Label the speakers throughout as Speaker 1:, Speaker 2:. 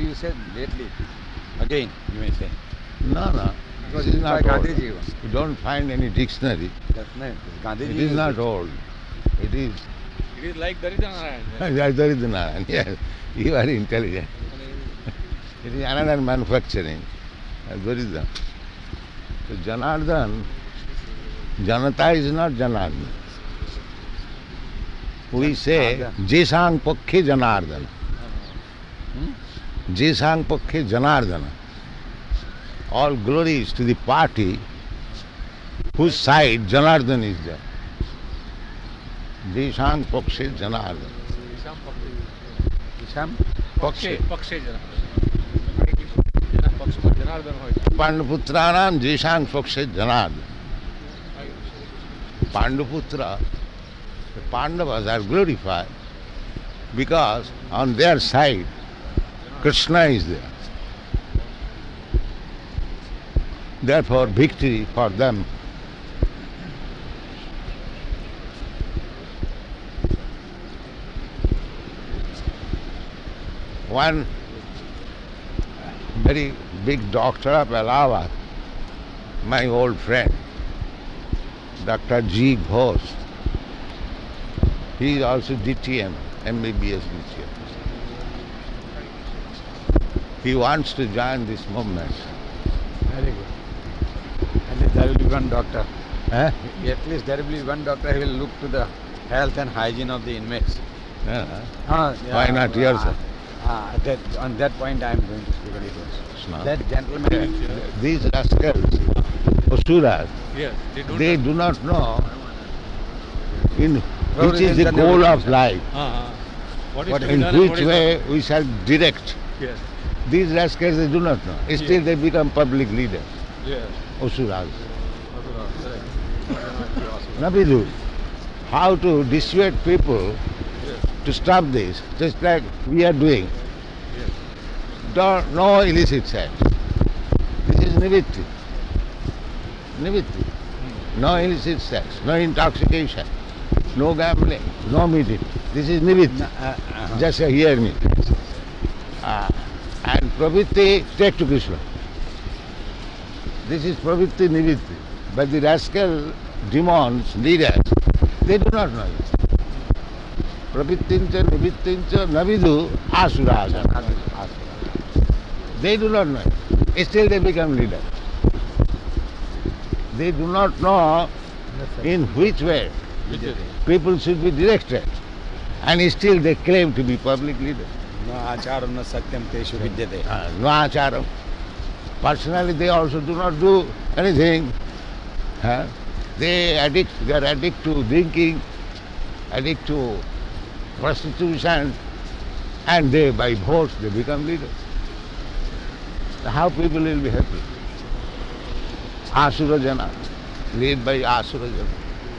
Speaker 1: you said lately. Again, you may say.
Speaker 2: No.
Speaker 1: Because
Speaker 2: This is
Speaker 1: it's by
Speaker 2: not old.
Speaker 1: Gandhiji.
Speaker 2: You don't find any dictionary.
Speaker 1: That's not. Gandhiji
Speaker 2: It is not old. It is.
Speaker 3: It is like Daridhanarayan.
Speaker 2: Daridhanarayan. Yes, you are intelligent. It is another manufacturing. Daridhan. So Janardhan, Janata is not Janardhan. We say Jesang Pakkhe Janardhan. Jesang Pakkhe Janardhana. All glory is to the party whose side Janardhan is there. Jesang Pakkhe Janardhan.
Speaker 1: Isham?
Speaker 2: Pakshe.
Speaker 3: Pakshe Janardhan હોય છે.
Speaker 2: Panduputranam Jesang Pakshe Janardhan. Panduputra, the Pandavas are glorified because on their side Krishna is there. Therefore victory for them. One very big doctor of Allahabad, my old friend, Dr. G. Ghosh, he is also DTM, MBBS DTM. He wants to join this movement.
Speaker 1: Very good. At least there will be one doctor.
Speaker 2: Eh?
Speaker 1: At least there will be one doctor who will look to the health and hygiene of the inmates.
Speaker 2: Why not yourself?
Speaker 1: On that point I am going to speak a little.
Speaker 2: No.
Speaker 1: That gentleman,
Speaker 2: These rascals, Asuras,
Speaker 3: Yes,
Speaker 2: they do not know which is the goal of life,
Speaker 3: What is to be
Speaker 2: in
Speaker 3: done and
Speaker 2: which
Speaker 3: what is
Speaker 2: way we shall direct.
Speaker 3: not. Yes.
Speaker 2: These rascals, they do not know. Still they become public leaders,
Speaker 3: Yes.
Speaker 2: Asuras. Nabidu, how to dissuade people to stop this, just like we are doing. No illicit sex. This is nivritti. Nivritti. No illicit sex, no intoxication, no gambling, no meeting. This is nivritti. Just hear me. And pravritti, take to Krishna. This is pravritti nivritti. But the rascal demons, leaders, they do not know it. Pravrittincha, nivrittincha, navidu, asuras. They do not know it. Still they become leaders. They do not know in which way people should be directed. And still they claim to be public leaders.
Speaker 1: no acharam na satyam teshu vidyate.
Speaker 2: No acharam. Personally they also do not do anything. They are addict to drinking, addict to prostitution, and they by votes they become leaders. How people will be happy? Asura Jana, led by Asura Jana.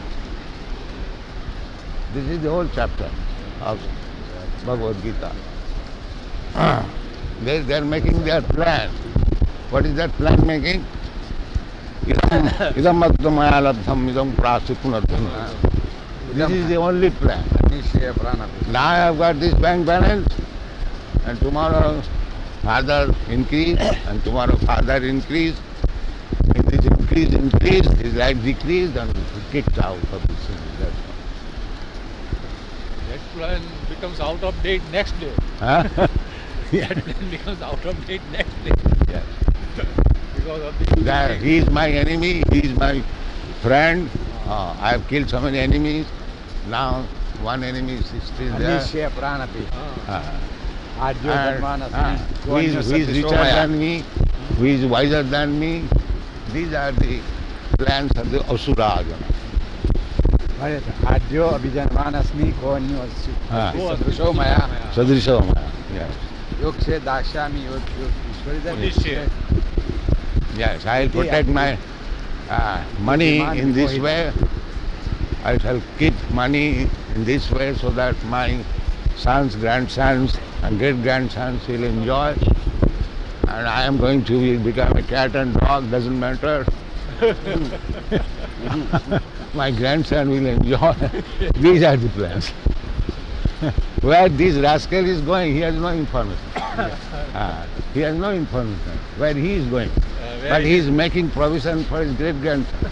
Speaker 2: This is the whole chapter of Bhagavad Gita. They are making their plan. What is that plan making? Idam maya labdham idam prasi punardhanam. This is the only plan.
Speaker 1: Nishya prana.
Speaker 2: Now I have got this bank balance, and tomorrow father increase, and tomorrow father increase. If this increase, his life decreased, and kicked out of this thing.
Speaker 3: That plan becomes out of date next day.
Speaker 2: Huh?
Speaker 3: That plan becomes out of date next day.
Speaker 2: Yes.
Speaker 3: Because of the...
Speaker 2: That he is my enemy, he is my friend. I have killed so many enemies. Now one enemy is still there.
Speaker 1: Nishya pranapi. Adyo
Speaker 2: And,
Speaker 1: dharmanasmi.
Speaker 2: who is richer than me, who is wiser than me. These are the plans of the Asura.
Speaker 1: Adyo abhijanmanasmi konyo sadrisho maya.
Speaker 2: Sadrisha Maya. Yes.
Speaker 1: Yokshe dakshami
Speaker 3: Nishya.
Speaker 2: Yes, I will protect my money in this way. I shall keep money in this way so that my sons, grandsons and great-grandsons will enjoy. And I am going to become a cat and dog, doesn't matter. My grandson will enjoy. These are the plans. Where this rascal is going, he has no information. He has no information where he is going. But he is making provision for his great-grandson.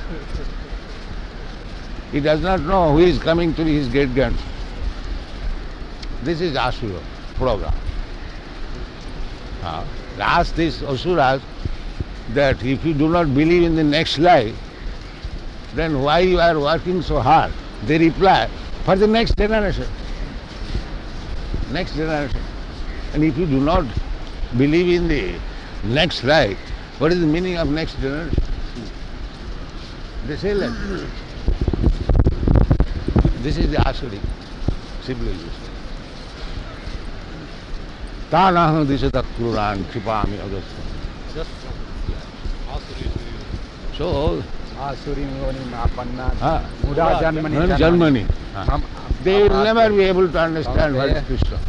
Speaker 2: He does not know who is coming to be his great-grandson. This is Asura program. Ask these Asuras that if you do not believe in the next life, then why you are working so hard? They reply, for the next generation. Next generation. And if you do not believe in the next life, what is the meaning of next generation? They say like this is the Asuric civilization. Tanaham disata kruran kripami agastha.
Speaker 3: Just Asuri.
Speaker 2: So,
Speaker 1: Asuri Muni Mapanna Muda Janmani.
Speaker 2: Germany. They will never be able to understand what is Krishna.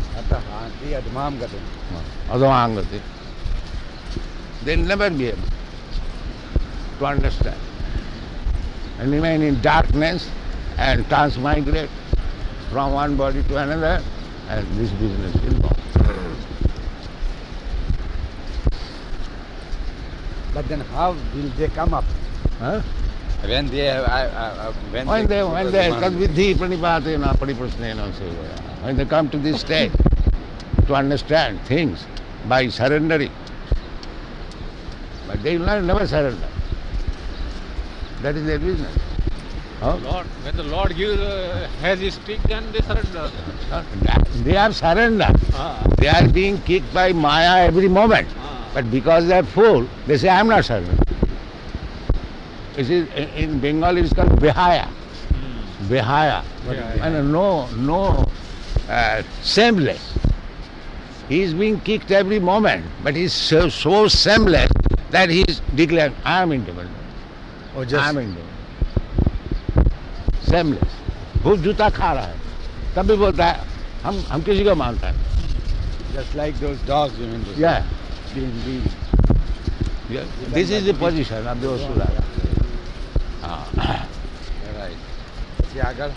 Speaker 2: Adhamangati. They will never be able to understand. And remain in darkness and transmigrate from one body to another, and this business will go.
Speaker 1: But then how will they come up?
Speaker 2: Huh?
Speaker 1: When they
Speaker 2: When they tadvidhi pranipatena pariprasnena sevaya. When they come to this state to understand things by surrendering. But they will never surrender. That is their business. Huh?
Speaker 3: Lord, when the Lord gives has his stick, then they surrender.
Speaker 2: They are surrender. They are being kicked by Maya every moment. But because they are full, they say, I am not surrendering. In Bengal it is called Behaya. Behaya. And no shameless. He is being kicked every moment, but he is so shameless that he is declaring, I am independent. I am independent. Shameless. वो जूता खा रहा है तब भी बोलता है हम किसी को मानता है.
Speaker 1: Just like those dogs, you mean to say.
Speaker 2: Yeah.
Speaker 1: Yeah.
Speaker 2: This is the position of the Asura.
Speaker 1: Right. See, agar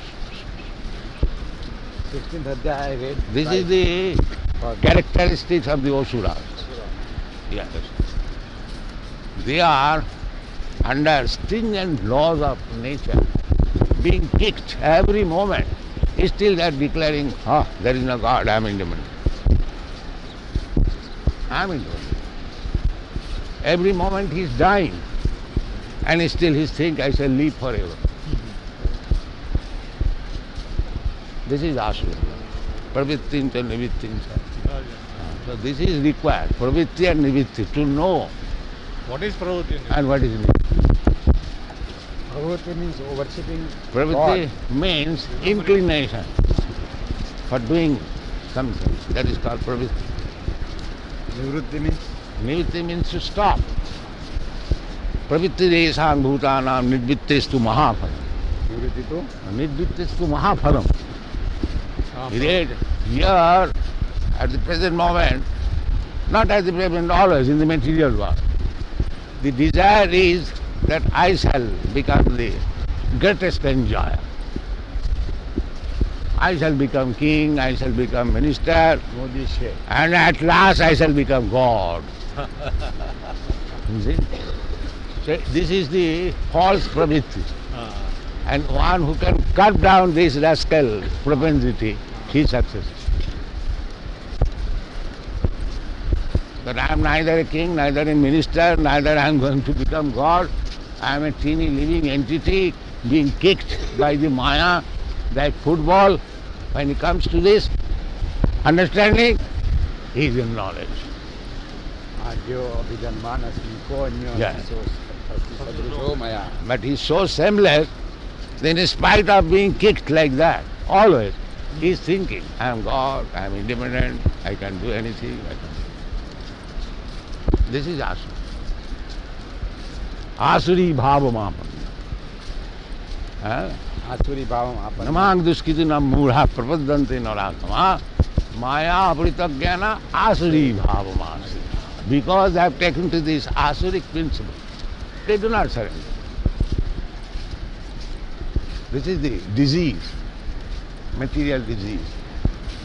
Speaker 1: 16th Adhyaya I read.
Speaker 2: This
Speaker 1: right.
Speaker 2: is the characteristics of the Asura. Yes. They are under stringent laws of nature, being kicked every moment. Still they are declaring, there is no God, I am independent. I am independent. Every moment he is dying, and still he thinks, I shall live forever. This is Asura. Pravittin cha nivittin cha. So this is required, pravitti and nivitti, to know
Speaker 3: What is pravritti?
Speaker 2: and what is nivitti.
Speaker 1: Pravritti means worshipping
Speaker 2: Pravritti
Speaker 1: God.
Speaker 2: means inclination for doing something. That is called pravritti.
Speaker 1: Nivritti means?
Speaker 2: Nivitti means to stop. Pravritti deshan bhutanam nidvittestu mahaphalam.
Speaker 1: Nivritti to?
Speaker 2: Nidvittestu mahaphalam. Here, at the present moment, not at the present, always in the material world, the desire is that I shall become the greatest enjoyer. I shall become king, I shall become minister,
Speaker 1: Modi Sheikh.
Speaker 2: and at last I shall become God. You see? So this is the false pravritti. And one who can cut down this rascal propensity, he is successful. But I am neither a king, neither a minister, neither I am going to become God. I am a teeny living entity being kicked by the Maya like football. When it comes to this understanding, he is in knowledge.
Speaker 1: Adyo abhijanmanasmi ko anyo
Speaker 2: Yeah.
Speaker 1: sadruso maya.
Speaker 2: But he is so shameless that in spite of being kicked like that, always, he is thinking, I am God, I am independent, I can do anything. This is Asura. Asuri bhava mapan.
Speaker 1: Asuri bhavam apana.
Speaker 2: Namang duskidina mudha prapadante narakama maya apritaggyana asuri bhava manasi. Because they have taken to this asuric principle, they do not surrender. This is the disease, material disease.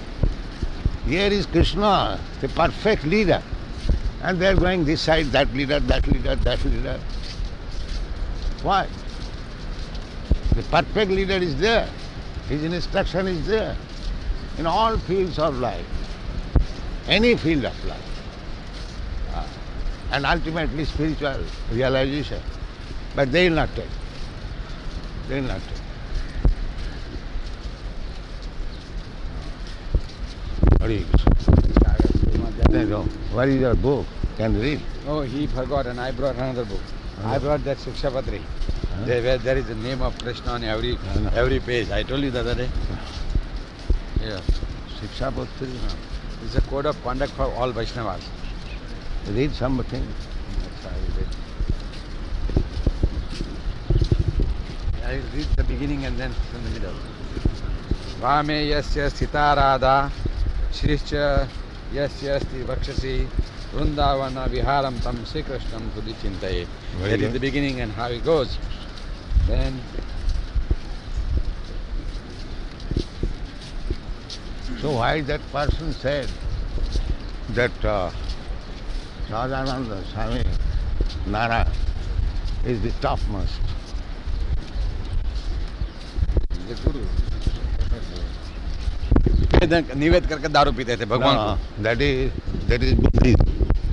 Speaker 2: Here is Krishna, the perfect leader. And they are going this side, that leader, that leader, that leader. Why? The perfect leader is there. His instruction is there. In all fields of life. Any field of life. And ultimately spiritual realization. But they will not take. They will not take. What is your book? Can you read?
Speaker 1: Oh, he forgot and I brought another book. I brought that Shikshapatri. There is the name of Krishna on every page. I told you the other day. Yes.
Speaker 2: Shikshapatri.
Speaker 1: It's a code of conduct for all Vaishnavas.
Speaker 2: Read something.
Speaker 1: That's I will read. I will read the beginning and then from the middle. Vame yasya sthita radha Shrishcha yasya asti vakshasi Vrindavana viharam tam Sri Krishnam Sudhi Chintaye. That is the beginning and how it goes. Then
Speaker 2: so why that person said that Sahajananda Swami Nara is the topmost?
Speaker 1: the Guru. निवेद करके दारू पीते थे भगवान को.
Speaker 2: That is Buddhism.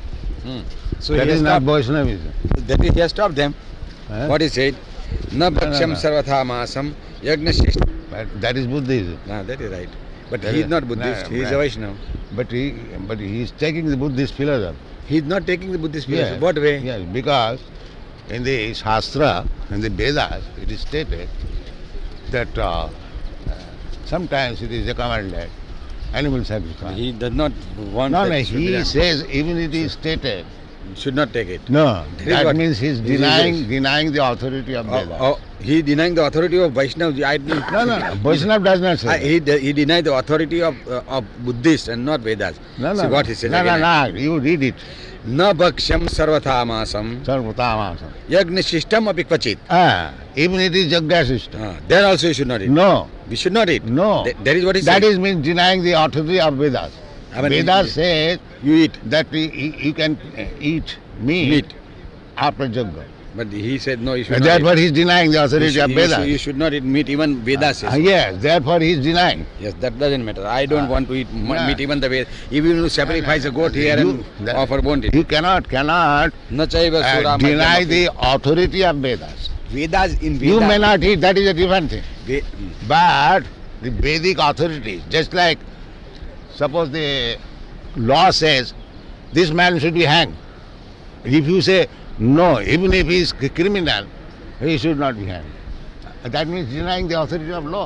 Speaker 1: So
Speaker 2: That
Speaker 1: he
Speaker 2: is
Speaker 1: has
Speaker 2: not
Speaker 1: stopped,
Speaker 2: Vaishnavism.
Speaker 1: that is, he has stopped them.
Speaker 2: Huh?
Speaker 1: What he said, na bhaksham
Speaker 2: no.
Speaker 1: sarvatha masam yagna shishta.
Speaker 2: But that is Buddhism.
Speaker 1: That is right. But
Speaker 2: That
Speaker 1: he is
Speaker 2: is-
Speaker 1: not Buddhist, he is a
Speaker 2: no.
Speaker 1: Vaishnava.
Speaker 2: But he is taking the Buddhist philosophy.
Speaker 1: He is not taking the Buddhist philosophy.
Speaker 2: Yes.
Speaker 1: What way?
Speaker 2: Yes, because in the Shastra, in the Vedas, it is stated that sometimes it is recommended animal sacrifice.
Speaker 1: He does not want
Speaker 2: No,
Speaker 1: that should be
Speaker 2: he
Speaker 1: done.
Speaker 2: says even it is stated.
Speaker 1: Should not take it.
Speaker 2: No,
Speaker 1: That is
Speaker 2: that
Speaker 1: what-
Speaker 2: means he is
Speaker 1: this is
Speaker 2: denying the authority of Vedas.
Speaker 1: He denying the authority of Vaishnava.
Speaker 2: No, Vaishnava does not say that.
Speaker 1: He denied the authority of Buddhists and not Vedas.
Speaker 2: No,
Speaker 1: See what he says
Speaker 2: no,
Speaker 1: again.
Speaker 2: no, you read it.
Speaker 1: Na bhaksham sarvatha masam
Speaker 2: Sarvatamasa.
Speaker 1: yagna shishtam api kvachit.
Speaker 2: Even it is Jagga system.
Speaker 1: There also you should not eat.
Speaker 2: No,
Speaker 1: We should not eat.
Speaker 2: no.
Speaker 1: That is what he said.
Speaker 2: That is means denying the authority of Vedas.
Speaker 1: I mean,
Speaker 2: Vedas says
Speaker 1: You eat
Speaker 2: that you can eat meat,
Speaker 1: meat.
Speaker 2: after Jagga.
Speaker 1: But he said no, you should
Speaker 2: And
Speaker 1: not
Speaker 2: therefore
Speaker 1: eat.
Speaker 2: he is denying the authority of Vedas.
Speaker 1: You should not eat meat, even Vedas says.
Speaker 2: Yes, therefore he is denying.
Speaker 1: Yes, that doesn't matter. I don't want to eat
Speaker 2: Yeah.
Speaker 1: meat, even the way. Even you sacrifice a goat here and offer won't eat.
Speaker 2: You cannot
Speaker 1: Na chaiva sura
Speaker 2: deny
Speaker 1: madhyam
Speaker 2: the authority of Vedas.
Speaker 1: Vedas in Vedas.
Speaker 2: You may not eat, that is a different thing.
Speaker 1: Ve-
Speaker 2: But the Vedic authority, just like suppose the law says this man should be hanged. If you say no, even if he is criminal, he should not be hanged. That means denying the authority of law.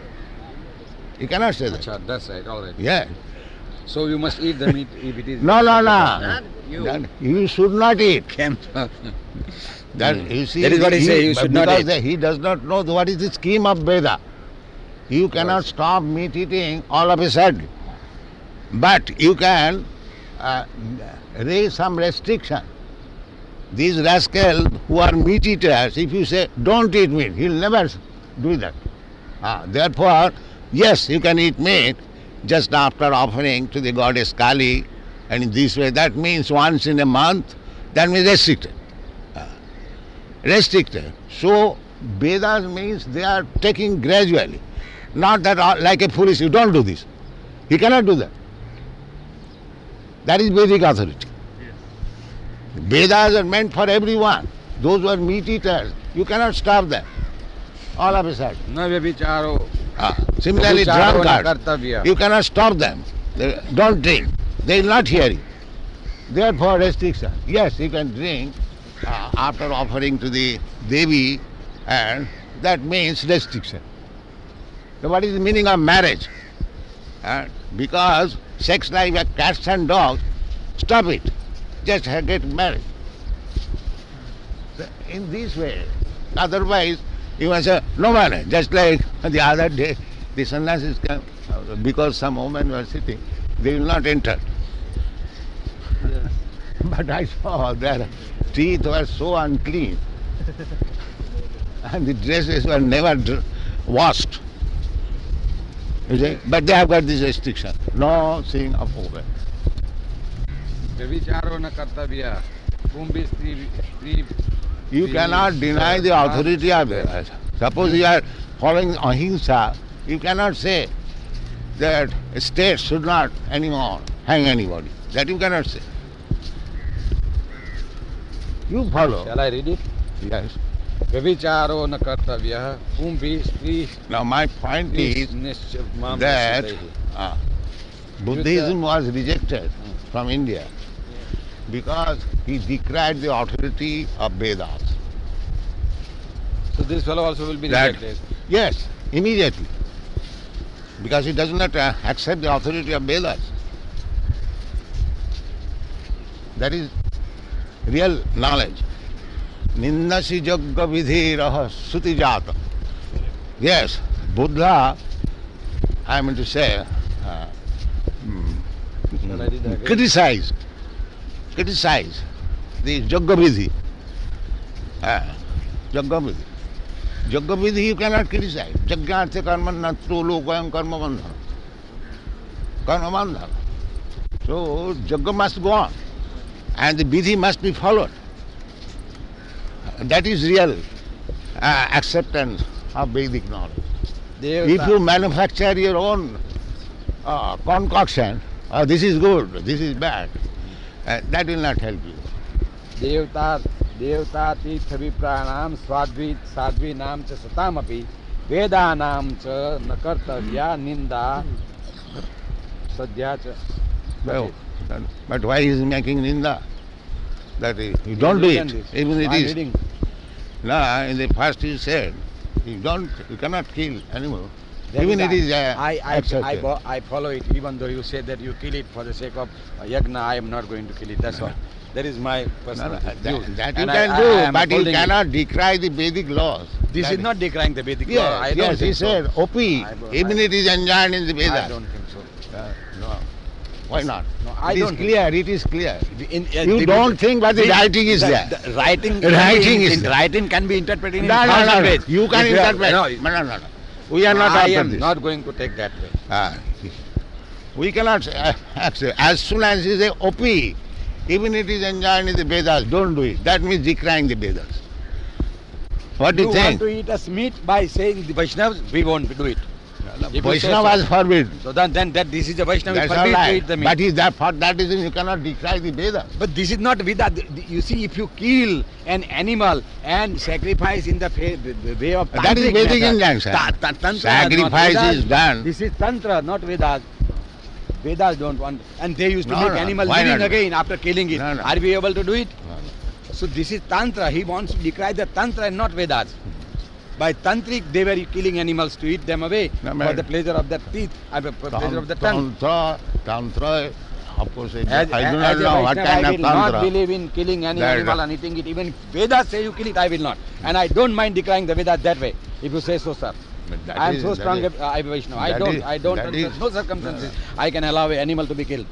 Speaker 2: You cannot say that.
Speaker 1: Acha, that's right, all right.
Speaker 2: Yeah.
Speaker 1: So you must eat the meat if it is.
Speaker 2: No.
Speaker 1: You.
Speaker 2: That you should not eat. That you see.
Speaker 1: That is what he say, you should not
Speaker 2: because
Speaker 1: eat.
Speaker 2: he does not know what is the scheme of Veda. You cannot stop meat eating all of a sudden. But you can raise some restriction. These rascals who are meat eaters, if you say, don't eat meat, he'll never do that. Therefore, yes, you can eat meat just after offering to the goddess Kali, and in this way, that means once in a month, that means restricted. Restricted. So, Vedas means they are taking gradually. Not that like a foolish, you don't do this. You cannot do that. That is Vedic authority. Vedas are meant for everyone. Those who are meat eaters, you cannot stop them. All of a sudden.
Speaker 1: Na vyabhicharo.
Speaker 2: Similarly,
Speaker 1: Vyabhicharo na
Speaker 2: drunkards,
Speaker 1: kartavya.
Speaker 2: you cannot stop them. They don't drink. They will not hear you. Therefore, restriction. Yes, you can drink after offering to the Devi, and that means restriction. So what is the meaning of marriage? Because sex life like cats and dogs, stop it. Just get married. So in this way. Otherwise, you must say, no man. Just like the other day, the sannyasis came, because some women were sitting, they will not enter. But I saw their teeth were so unclean and the dresses were never washed. You see? But they have got this restriction. No seeing of open.
Speaker 1: व्यभिचारो न कर्तव्य कुंभी स्त्री
Speaker 2: You cannot deny the authority of Vedas. Suppose you are following ahimsa, you cannot say that a state should not anymore hang anybody. That you cannot say. You follow.
Speaker 1: Shall I read it?
Speaker 2: Yes.
Speaker 1: व्यभिचारो न कर्तव्य कुंभी स्त्री
Speaker 2: Now my point is
Speaker 1: निश्चय
Speaker 2: that Buddhism was rejected from India because he decried the authority of Vedas.
Speaker 1: So this fellow also will be
Speaker 2: That-
Speaker 1: rejected.
Speaker 2: Yes, immediately. Because he does not accept the authority of Vedas. That is real knowledge. Nindasi jagga vidhiraha suti jata. Yes, Buddha, I mean to say,
Speaker 1: Shall I read again?
Speaker 2: criticize the jagga vidhi. Jagga vidhi. Jagga vidhi you cannot criticize. Jagyartha karma nattu lokayam karma bandhana. Karma bandhana. So jagga must go on. And the vidhi must be followed. That is real acceptance of Vedic knowledge. If you manufacture your own concoction, this is good, this is bad, that will not help you.
Speaker 1: देवता तीर्थ विप्राणाम स्वाद्वी साध्वी नाम च सतामपि वेदानाम च न कर्तव्या निंदा सद्या च.
Speaker 2: Well, but why is he making ninda? That is, you don't do it, even it is.
Speaker 1: Reading.
Speaker 2: No, in the past he said, you cannot kill animal. Even it is accepted.
Speaker 1: I follow it, even though you say that you kill it for the sake of yagna. I am not going to kill it. That's all. That is my personal view.
Speaker 2: That you
Speaker 1: And
Speaker 2: can
Speaker 1: I
Speaker 2: do,
Speaker 1: am
Speaker 2: but you
Speaker 1: upholding it.
Speaker 2: cannot decry the Vedic laws.
Speaker 1: This
Speaker 2: That
Speaker 1: is not decrying the Vedic law.
Speaker 2: Yes,
Speaker 1: I don't
Speaker 2: yes, he
Speaker 1: think so.
Speaker 2: said, OP, even it is enjoined in the Vedas.
Speaker 1: I don't think so.
Speaker 2: No. Why not?
Speaker 1: No, I
Speaker 2: It is
Speaker 1: don't think
Speaker 2: clear, it is clear. You
Speaker 1: the-
Speaker 2: don't think, but the writing is there.
Speaker 1: The writing, writing can be interpreted in
Speaker 2: No, no,
Speaker 1: thousand
Speaker 2: no, no.
Speaker 1: ways.
Speaker 2: You can
Speaker 1: If you are-
Speaker 2: interpret.
Speaker 1: No,
Speaker 2: No. We are not
Speaker 1: I
Speaker 2: after
Speaker 1: am
Speaker 2: this.
Speaker 1: not going to take that way.
Speaker 2: We cannot accept. As soon as you say OP, even it is enjoined in the Vedas, don't do it. That means decrying the Vedas. What do
Speaker 1: You
Speaker 2: you
Speaker 1: want
Speaker 2: think?
Speaker 1: to eat us meat by saying the Vaishnavas, we won't do it. If you say
Speaker 2: Vaishnavas
Speaker 1: so.
Speaker 2: forbid.
Speaker 1: So then that this is a Vaishnava,
Speaker 2: That's all
Speaker 1: forbid to
Speaker 2: right.
Speaker 1: eat the meat.
Speaker 2: But is that for that reason you cannot decry the Vedas?
Speaker 1: But this is not Veda. You see, if you kill an animal and sacrifice in the way of
Speaker 2: That is
Speaker 1: tantric
Speaker 2: Vedic
Speaker 1: method,
Speaker 2: injunction.
Speaker 1: tantra, not
Speaker 2: Sacrifice
Speaker 1: Vedas.
Speaker 2: is done.
Speaker 1: This is Tantra, not Vedas. Vedas don't want. And they used to
Speaker 2: No,
Speaker 1: make
Speaker 2: no,
Speaker 1: animal
Speaker 2: why
Speaker 1: living
Speaker 2: not?
Speaker 1: again after killing it.
Speaker 2: No, no.
Speaker 1: Are we able to do it? So this is Tantra. He wants to decry the Tantra and not Vedas. By Tantric, they were killing animals to eat them away
Speaker 2: No,
Speaker 1: for
Speaker 2: man.
Speaker 1: the pleasure of the teeth, for pleasure of the tongue.
Speaker 2: Tantra, of course,
Speaker 1: As
Speaker 2: I do
Speaker 1: a
Speaker 2: not know what
Speaker 1: Vaishnava,
Speaker 2: kind
Speaker 1: I
Speaker 2: of
Speaker 1: will not
Speaker 2: Tantra.
Speaker 1: believe in killing any
Speaker 2: That-
Speaker 1: animal and eating it. Even if Vedas say you kill it, I will not. And I don't mind decrying the Vedas that way, if you say so, sir.
Speaker 2: But that
Speaker 1: I am
Speaker 2: is-
Speaker 1: so
Speaker 2: that
Speaker 1: strong,
Speaker 2: is-
Speaker 1: I am Vaishnava. I
Speaker 2: that
Speaker 1: don't,
Speaker 2: is-
Speaker 1: I don't,
Speaker 2: that
Speaker 1: under
Speaker 2: is-
Speaker 1: no circumstances, I can allow an animal to be killed.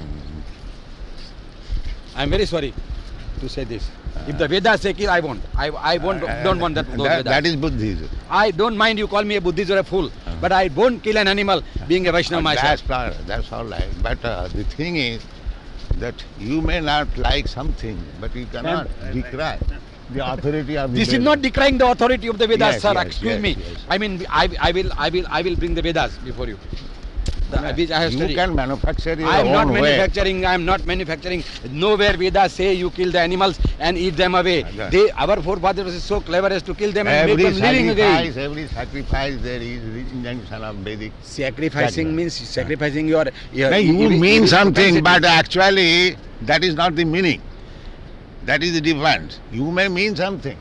Speaker 1: I am very sorry to say this. If the Vedas say kill, I won't. I won't, don't want that. Those Vedas.
Speaker 2: That is Buddhism.
Speaker 1: I don't mind you call me a Buddhist or a fool, but I won't kill an animal being a Vaishnava myself.
Speaker 2: That's all right. But the thing is that you may not like something, but you cannot decry the authority of the
Speaker 1: This is
Speaker 2: Vedas.
Speaker 1: not decrying the authority of the Vedas,
Speaker 2: Yes,
Speaker 1: sir.
Speaker 2: yes,
Speaker 1: Excuse
Speaker 2: yes,
Speaker 1: me.
Speaker 2: yes.
Speaker 1: I mean, I will bring the Vedas before you. Which I have
Speaker 2: You
Speaker 1: studied.
Speaker 2: can manufacture your
Speaker 1: I am not
Speaker 2: own way.
Speaker 1: manufacturing. I am not manufacturing. Nowhere Vedas say you kill the animals and eat them away.
Speaker 2: Yeah.
Speaker 1: Our forefathers were so clever as to kill them and make
Speaker 2: Every
Speaker 1: them living again.
Speaker 2: sacrifice, there is injunction of Vedic.
Speaker 1: Sacrificing means sacrificing your.
Speaker 2: No, you mean something, but actually that is not the meaning. That is the difference. You may mean something.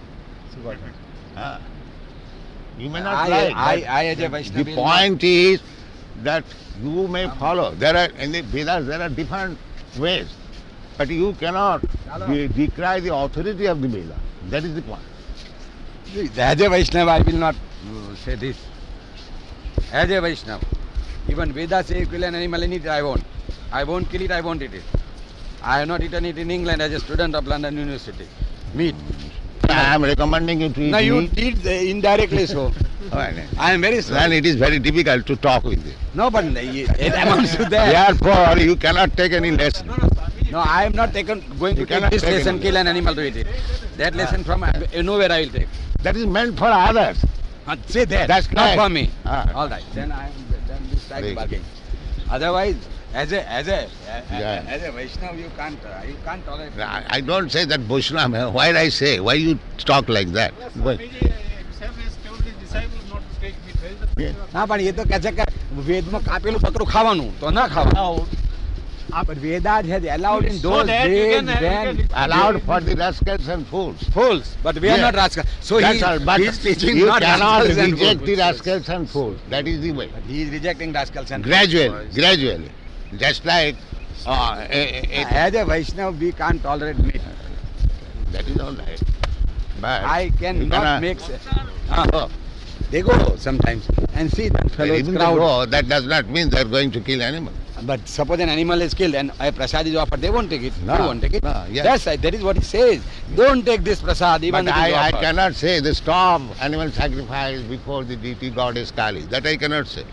Speaker 2: You may not like.
Speaker 1: I as a
Speaker 2: The
Speaker 1: Vaishnava will
Speaker 2: point is that you may follow. There are in the Vedas there are different ways, but you cannot decry the authority of the Veda. That is the point.
Speaker 1: not- As a Vaishnava, I will not say this. As a Vaishnava, even Vedas say you kill an animal and eat it, I won't. I won't kill it, I won't eat it. I have not eaten it in England as a student of London University. Meat.
Speaker 2: I am recommending you to eat
Speaker 1: Now you
Speaker 2: meat.
Speaker 1: did indirectly so. I am very
Speaker 2: Then
Speaker 1: sorry.
Speaker 2: it is very difficult to talk with you.
Speaker 1: No, but it amounts to that.
Speaker 2: Therefore, you cannot take any lesson.
Speaker 1: No, I am not going to
Speaker 2: You
Speaker 1: take
Speaker 2: cannot
Speaker 1: this
Speaker 2: take
Speaker 1: lesson,
Speaker 2: any
Speaker 1: kill an animal to eat it. That lesson from nowhere I will take.
Speaker 2: That is meant for others.
Speaker 1: Say that.
Speaker 2: That's
Speaker 1: not
Speaker 2: right.
Speaker 1: for me.
Speaker 2: Ah.
Speaker 1: All right. Then this strike
Speaker 2: Very good.
Speaker 1: bargain. Otherwise, as a
Speaker 2: Yeah.
Speaker 1: Vaishnav, you can't tolerate.
Speaker 2: I don't say that Vaishnava. Why I say? Why you talk like that? Why?
Speaker 3: Swamiji himself has told his disciples not to take meat. Where is the
Speaker 2: Yeah.
Speaker 1: ના પણ એ તો કહે છે કે વેદમાં કાપેલું બકરું ખાવાનું તો ના ખાવાનું. But Vedas has allowed in
Speaker 3: So
Speaker 1: those
Speaker 3: that you
Speaker 1: days
Speaker 3: can- you
Speaker 1: when
Speaker 3: can-
Speaker 2: Allowed for the rascals and fools.
Speaker 1: fools, but we are
Speaker 2: Yeah.
Speaker 1: not rascals. So
Speaker 2: That's all. But
Speaker 1: he is teaching
Speaker 2: you
Speaker 1: not
Speaker 2: cannot
Speaker 1: rascals and
Speaker 2: reject
Speaker 1: fools.
Speaker 2: the rascals and fools. That is the way.
Speaker 1: But he is rejecting rascals and
Speaker 2: Gradually,
Speaker 1: fools.
Speaker 2: gradually. Just like
Speaker 1: As a Vaishnav, we can't tolerate meat.
Speaker 2: that is all right. But
Speaker 1: I
Speaker 2: you
Speaker 1: cannot
Speaker 2: cannot-
Speaker 1: make.
Speaker 2: Oh,
Speaker 1: They go sometimes and see that fellows
Speaker 2: even
Speaker 1: crowd.
Speaker 2: though that does not mean they are going to kill animal.
Speaker 1: But suppose an animal is killed and a prasad is offered, they won't take it.
Speaker 2: No,
Speaker 1: They won't take it.
Speaker 2: no, yes.
Speaker 1: That's right. That is what he says. Don't take this prasad even
Speaker 2: But
Speaker 1: if it is
Speaker 2: I
Speaker 1: offered.
Speaker 2: cannot say the stop animal sacrifice before the deity goddess Kali. That I cannot say.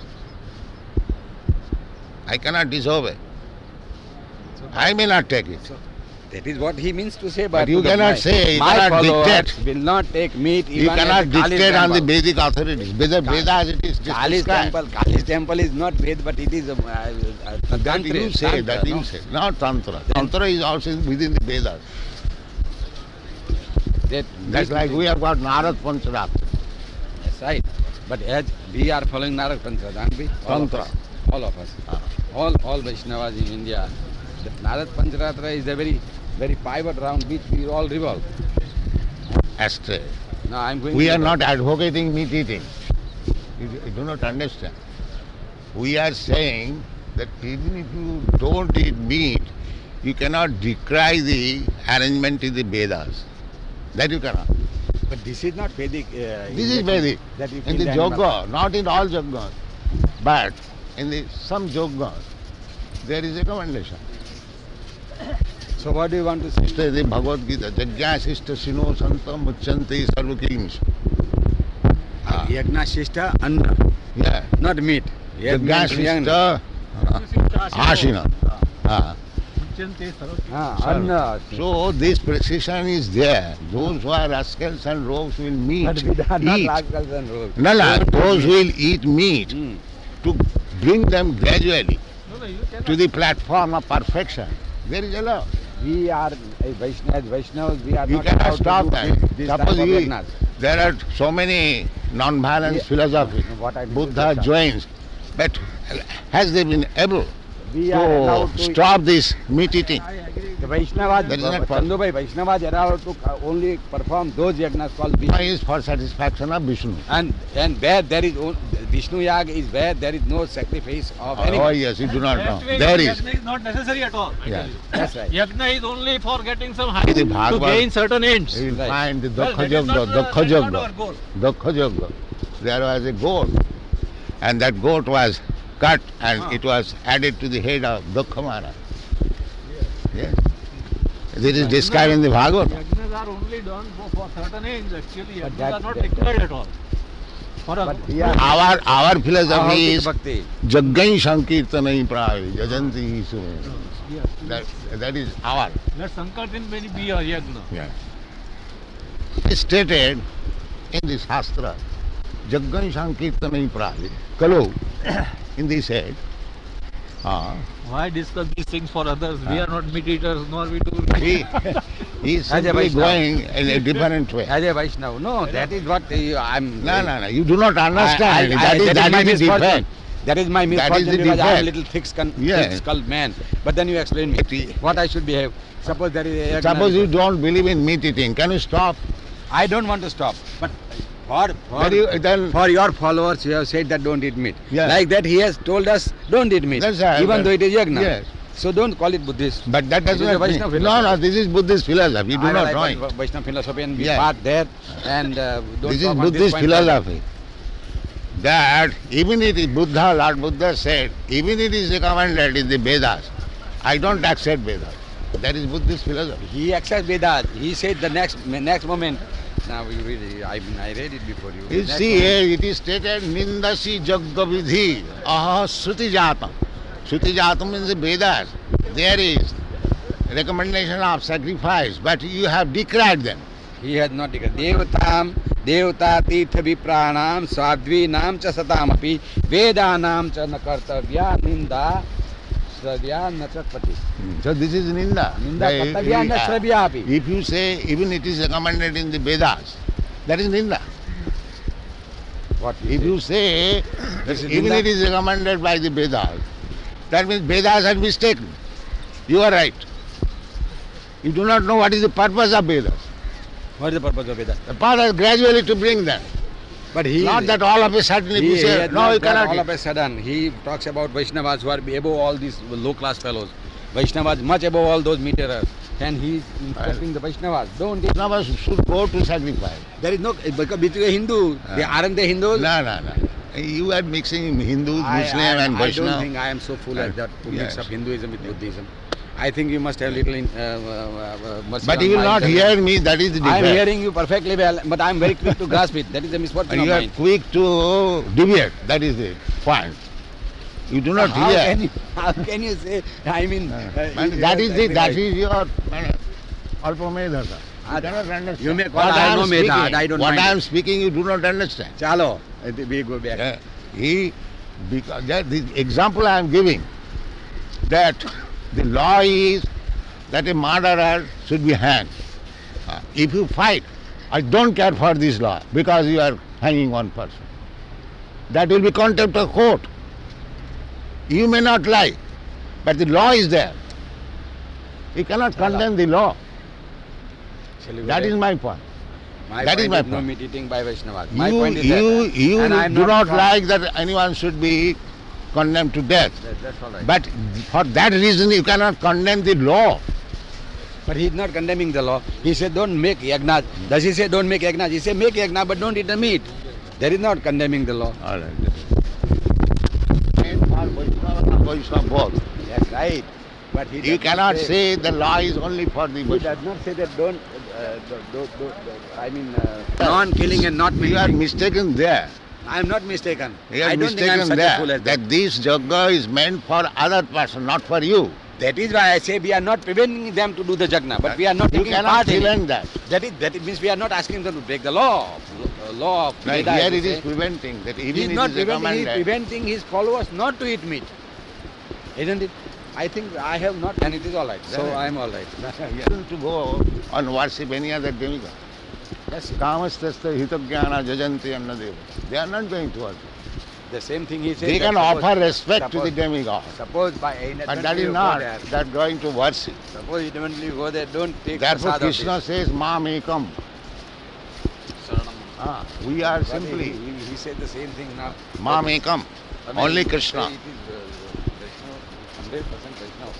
Speaker 2: I cannot disobey. I may not take it.
Speaker 1: That is what he means to say.
Speaker 2: But you cannot say, you
Speaker 1: my
Speaker 2: cannot
Speaker 1: followers
Speaker 2: dictate.
Speaker 1: will not take meat even
Speaker 2: You
Speaker 1: at
Speaker 2: cannot
Speaker 1: the Kali's
Speaker 2: dictate on the
Speaker 1: temple.
Speaker 2: Vedic authorities. Vedas it is
Speaker 1: Kali's
Speaker 2: prescribed.
Speaker 1: temple, Kali's temple is not Ved, but it is a
Speaker 2: That
Speaker 1: Tantra,
Speaker 2: you say, that
Speaker 1: no?
Speaker 2: you say. Not Tantra. Tantra is also within the Vedas. That's like we have got Narad Pancharath.
Speaker 1: That's right. But as we are following Narad Tantra, aren't we? All of
Speaker 2: Tantra.
Speaker 1: us. All of us. All Vaishnavas in India. The Narad Pancharatra is a very pivot around which we all revolve.
Speaker 2: Astray.
Speaker 1: Now I'm going
Speaker 2: We
Speaker 1: to
Speaker 2: are
Speaker 1: the-
Speaker 2: not advocating meat eating. You do not understand. We are saying that even if you don't eat meat, you cannot decry the arrangement in the Vedas. That you cannot.
Speaker 1: But this is not Vedic.
Speaker 2: This is Vedic.
Speaker 1: That you
Speaker 2: In
Speaker 1: kill
Speaker 2: the
Speaker 1: the animal.
Speaker 2: yoga, not in all yogas, but in some yogas, there is a commendation.
Speaker 1: So what do you want to say?
Speaker 2: Sister the Bhagavad Gita, Jagya Sister Sino Santam Muchanti Sarvakilms.
Speaker 1: Yagna Shishta Anna,
Speaker 2: Yeah.
Speaker 1: not meat.
Speaker 2: Jagya Sister Ashina. Ah.
Speaker 1: Anna.
Speaker 2: So this precision is there. Those who are rascals and rogues will meet,
Speaker 1: But we are not
Speaker 2: eat.
Speaker 1: rascals and rogues.
Speaker 2: No, no,
Speaker 1: Don't
Speaker 2: those
Speaker 1: eat.
Speaker 2: will eat meat
Speaker 1: Hmm.
Speaker 2: to bring them gradually
Speaker 3: No, you cannot.
Speaker 2: to the platform of perfection. There is a law.
Speaker 1: We are Vaishnavas, we are
Speaker 2: You
Speaker 1: not
Speaker 2: cannot
Speaker 1: allowed
Speaker 2: stop
Speaker 1: to do
Speaker 2: that.
Speaker 1: this type
Speaker 2: Suppose
Speaker 1: of
Speaker 2: we,
Speaker 1: yagnas.
Speaker 2: there are so many non-violence
Speaker 1: Yeah.
Speaker 2: philosophy.
Speaker 1: What I mean
Speaker 2: Buddha
Speaker 1: is that-
Speaker 2: joins, but has they been able
Speaker 1: We are
Speaker 2: to
Speaker 1: allowed to
Speaker 2: stop this meat eating?
Speaker 3: I agree.
Speaker 1: The Vaishnavas,
Speaker 2: That is not possible.
Speaker 1: Chandubhai, Vaishnavas are allowed to only perform those yagnas called
Speaker 2: Why
Speaker 1: Vishnu.
Speaker 2: is for satisfaction of Vishnu?
Speaker 1: And where there is Vishnu Yag is where there is no sacrifice of
Speaker 2: Oh
Speaker 1: animal.
Speaker 2: yes, you do not know.
Speaker 3: That way
Speaker 2: There is.
Speaker 3: Yagna is not necessary at all. I
Speaker 2: Yeah.
Speaker 3: tell you.
Speaker 1: That's right.
Speaker 3: Yagna is only for getting some high
Speaker 2: In the
Speaker 3: to
Speaker 2: Bhagavad-
Speaker 3: gain certain ends.
Speaker 2: You will
Speaker 1: Right.
Speaker 2: find the
Speaker 3: Well,
Speaker 2: Dakha
Speaker 3: that is
Speaker 2: Yoga,
Speaker 3: not,
Speaker 2: Dakha
Speaker 3: that is not
Speaker 2: Yoga,
Speaker 3: our goal.
Speaker 2: Dakha Yoga. There was a goat, and that goat was cut and it was added to the head of Dakha Maharaj. Yes. This is described in the Bhagavad.
Speaker 3: Yagnas are only done for certain ends actually.
Speaker 1: But
Speaker 3: Yagnas
Speaker 1: that-
Speaker 3: are not
Speaker 1: that-
Speaker 3: required at all. For a,
Speaker 1: But we are
Speaker 2: Our philosophy
Speaker 1: Ahautik
Speaker 2: is
Speaker 1: bhakti.
Speaker 2: Jaggai Sankirtanai Pravi, Jajanti Isu.
Speaker 3: yes.
Speaker 2: That is our.
Speaker 3: Let Sankirtan be a yagna.
Speaker 2: Yeah. It's stated in the Shastra, Jaggai Sankirtanai Pravi, Kalu, in this head.
Speaker 3: Why discuss these things for others? We are not meat eaters, nor we do.
Speaker 2: He is
Speaker 1: As a
Speaker 2: simply
Speaker 1: Vaishnava.
Speaker 2: going in a different way.
Speaker 1: As a Vaishnava. No, that is what I'm.
Speaker 2: No, you do not
Speaker 1: I-
Speaker 2: understand.
Speaker 1: I-
Speaker 2: that
Speaker 1: my
Speaker 2: is the
Speaker 1: misfortune.
Speaker 2: defect.
Speaker 1: That is my
Speaker 2: That is
Speaker 1: misfortune
Speaker 2: the
Speaker 1: because I am a
Speaker 2: defect.
Speaker 1: little
Speaker 2: Yes.
Speaker 1: thick-skulled man. But then you explain me what I should behave. Suppose there is a yagna.
Speaker 2: Suppose you don't believe in meat eating, can you stop?
Speaker 1: I don't want to stop. But
Speaker 2: Then
Speaker 1: for your followers, you have said that don't eat meat.
Speaker 2: Yeah.
Speaker 1: Like that, he has told us don't eat meat,
Speaker 2: That's right.
Speaker 1: even though it is yagna.
Speaker 2: Yes.
Speaker 1: So don't call it Buddhist.
Speaker 2: But that does
Speaker 1: It is a
Speaker 2: not mean.
Speaker 1: Vaishnava
Speaker 2: No,
Speaker 1: philosophy.
Speaker 2: this is Buddhist philosophy. You do
Speaker 1: I
Speaker 2: not
Speaker 1: like
Speaker 2: know it.
Speaker 1: Vaishnava philosophy and be
Speaker 2: Yeah.
Speaker 1: part there and don't
Speaker 2: This is
Speaker 1: talk on this
Speaker 2: Buddhist
Speaker 1: point.
Speaker 2: philosophy. That even it is Buddha, Lord Buddha said, even it is recommended in the Vedas, I don't accept Vedas. That is Buddhist philosophy.
Speaker 1: He accepts Vedas. He said the next moment, Now you read it. I mean, I read it before you.
Speaker 2: You
Speaker 1: Next
Speaker 2: see
Speaker 1: one.
Speaker 2: here it is stated Nindasi Jagga Vidhi Aha Shruti Jatam. Shruti Jatam means the Vedas. There is recommendation of sacrifice, but you have decried them.
Speaker 1: He has not declared. Devata Tirtha Vipranam Sadvinam cha Satamapi Vedanam cha Nakartavya Ninda Sravya Nachapati.
Speaker 2: So this is Ninda.
Speaker 1: Ninda Kartavya na Sravyapi.
Speaker 2: If you say even it is recommended in the Vedas, that is Ninda.
Speaker 1: What
Speaker 2: If you say
Speaker 1: This is
Speaker 2: even
Speaker 1: Ninda?
Speaker 2: it is recommended by the Vedas, that means Vedas are mistaken. You are right. You do not know what is the purpose of Vedas.
Speaker 1: What is the purpose of Veda?
Speaker 2: The purpose is gradually to bring them.
Speaker 1: But he
Speaker 2: Not that all of a sudden if you
Speaker 1: he
Speaker 2: say,
Speaker 1: has
Speaker 2: no,
Speaker 1: not
Speaker 2: you
Speaker 1: got
Speaker 2: cannot.
Speaker 1: all of a sudden. He talks about Vaishnavas who are above all these low class fellows. Vaishnavas much above all those meterers. And he is instructing the Vaishnavas. Don't get.
Speaker 2: Vaishnavas should go to sacrifice.
Speaker 1: There is no because between a Hindu. They aren't they Hindus?
Speaker 2: No. You are mixing Hindus, Muslim and
Speaker 1: I
Speaker 2: Vaishnava.
Speaker 1: don't think I am so foolish that to mix
Speaker 2: Yes.
Speaker 1: up Hinduism with Buddhism. I think you must have little mercy
Speaker 2: But
Speaker 1: on
Speaker 2: you will
Speaker 1: my
Speaker 2: not
Speaker 1: intellect.
Speaker 2: hear me, that is the
Speaker 1: I am
Speaker 2: defect.
Speaker 1: hearing you perfectly well, but I am very quick to grasp it. That is the misfortune
Speaker 2: And
Speaker 1: of
Speaker 2: you are
Speaker 1: mine.
Speaker 2: quick to deviate, that is the point. You do not
Speaker 1: How
Speaker 2: hear.
Speaker 1: how can you say? I mean,
Speaker 2: And that is your Alpamedhasa.
Speaker 1: Ah,
Speaker 2: You cannot understand.
Speaker 1: you may call
Speaker 2: What
Speaker 1: I
Speaker 2: am
Speaker 1: know Medha,
Speaker 2: speaking-
Speaker 1: I don't
Speaker 2: What
Speaker 1: mind
Speaker 2: I
Speaker 1: it.
Speaker 2: am speaking, you do not understand.
Speaker 1: Chalo, we go back.
Speaker 2: Because the example I am giving, that the law is that a murderer should be hanged. If you fight, I don't care for this law because you are hanging one person. That will be contempt of court. You may not lie, but the law is there. You cannot condemn the law.
Speaker 1: Shall we go
Speaker 2: That
Speaker 1: back?
Speaker 2: is my point.
Speaker 1: My
Speaker 2: that is
Speaker 1: point
Speaker 2: my
Speaker 1: no
Speaker 2: point.
Speaker 1: meat eating by Vaishnavas. My point is
Speaker 2: You
Speaker 1: that. And I am
Speaker 2: do not
Speaker 1: trying-
Speaker 2: like that anyone should be condemned to death.
Speaker 1: That's all right.
Speaker 2: But for that reason you cannot condemn the law.
Speaker 1: But he is not condemning the law. He said don't make yagna. Does he say don't make yagna? He said make yagna but don't eat the meat. That is not condemning the law.
Speaker 2: All right. Vaishnava both.
Speaker 1: That's right. But he
Speaker 2: You
Speaker 1: does not
Speaker 2: cannot say the law is only for the
Speaker 1: He
Speaker 2: Vaishnava.
Speaker 1: does not say that don't. I mean, non-killing and not
Speaker 2: You are
Speaker 1: meat.
Speaker 2: mistaken there.
Speaker 1: I am not mistaken.
Speaker 2: You are
Speaker 1: I don't think I am
Speaker 2: mistaken
Speaker 1: such a fool
Speaker 2: there.
Speaker 1: as that.
Speaker 2: That this jagga is meant for other person, not for you.
Speaker 1: That is why I say we are not preventing them to do the jagna, but we are not
Speaker 2: You
Speaker 1: taking
Speaker 2: cannot
Speaker 1: part in it.
Speaker 2: prevent that.
Speaker 1: That means we are not asking them to break the law. Law of
Speaker 2: Like
Speaker 1: Veda,
Speaker 2: here
Speaker 1: as you
Speaker 2: it is
Speaker 1: say.
Speaker 2: preventing that
Speaker 1: He
Speaker 2: even
Speaker 1: is
Speaker 2: it
Speaker 1: not
Speaker 2: is
Speaker 1: preventing. He is
Speaker 2: recommended.
Speaker 1: preventing his followers not to eat meat, isn't it? I think I have not, and it is all right. So
Speaker 2: Right.
Speaker 1: I am all right.
Speaker 2: To go and worship any other demigod.
Speaker 1: Yes,
Speaker 2: Kamastasya hitagyana jajanti annadeva. They are not going to worship.
Speaker 1: the same thing he says.
Speaker 2: They
Speaker 1: that
Speaker 2: can
Speaker 1: suppose-
Speaker 2: offer respect to the
Speaker 1: suppose-
Speaker 2: demigod.
Speaker 1: Suppose by innocent
Speaker 2: But that
Speaker 1: you
Speaker 2: is
Speaker 1: go
Speaker 2: not
Speaker 1: there.
Speaker 2: that going to worship.
Speaker 1: Suppose you don't go there, don't take
Speaker 2: Therefore
Speaker 1: prasad of
Speaker 2: Krishna
Speaker 1: this.
Speaker 2: says, Mam ekam. We are
Speaker 1: But
Speaker 2: simply
Speaker 1: he said the same thing now.
Speaker 2: Mam ekam.
Speaker 1: I mean,
Speaker 2: Only
Speaker 1: it is,
Speaker 2: Krishna.
Speaker 1: It is Vaishnava, 100% Vaishnava.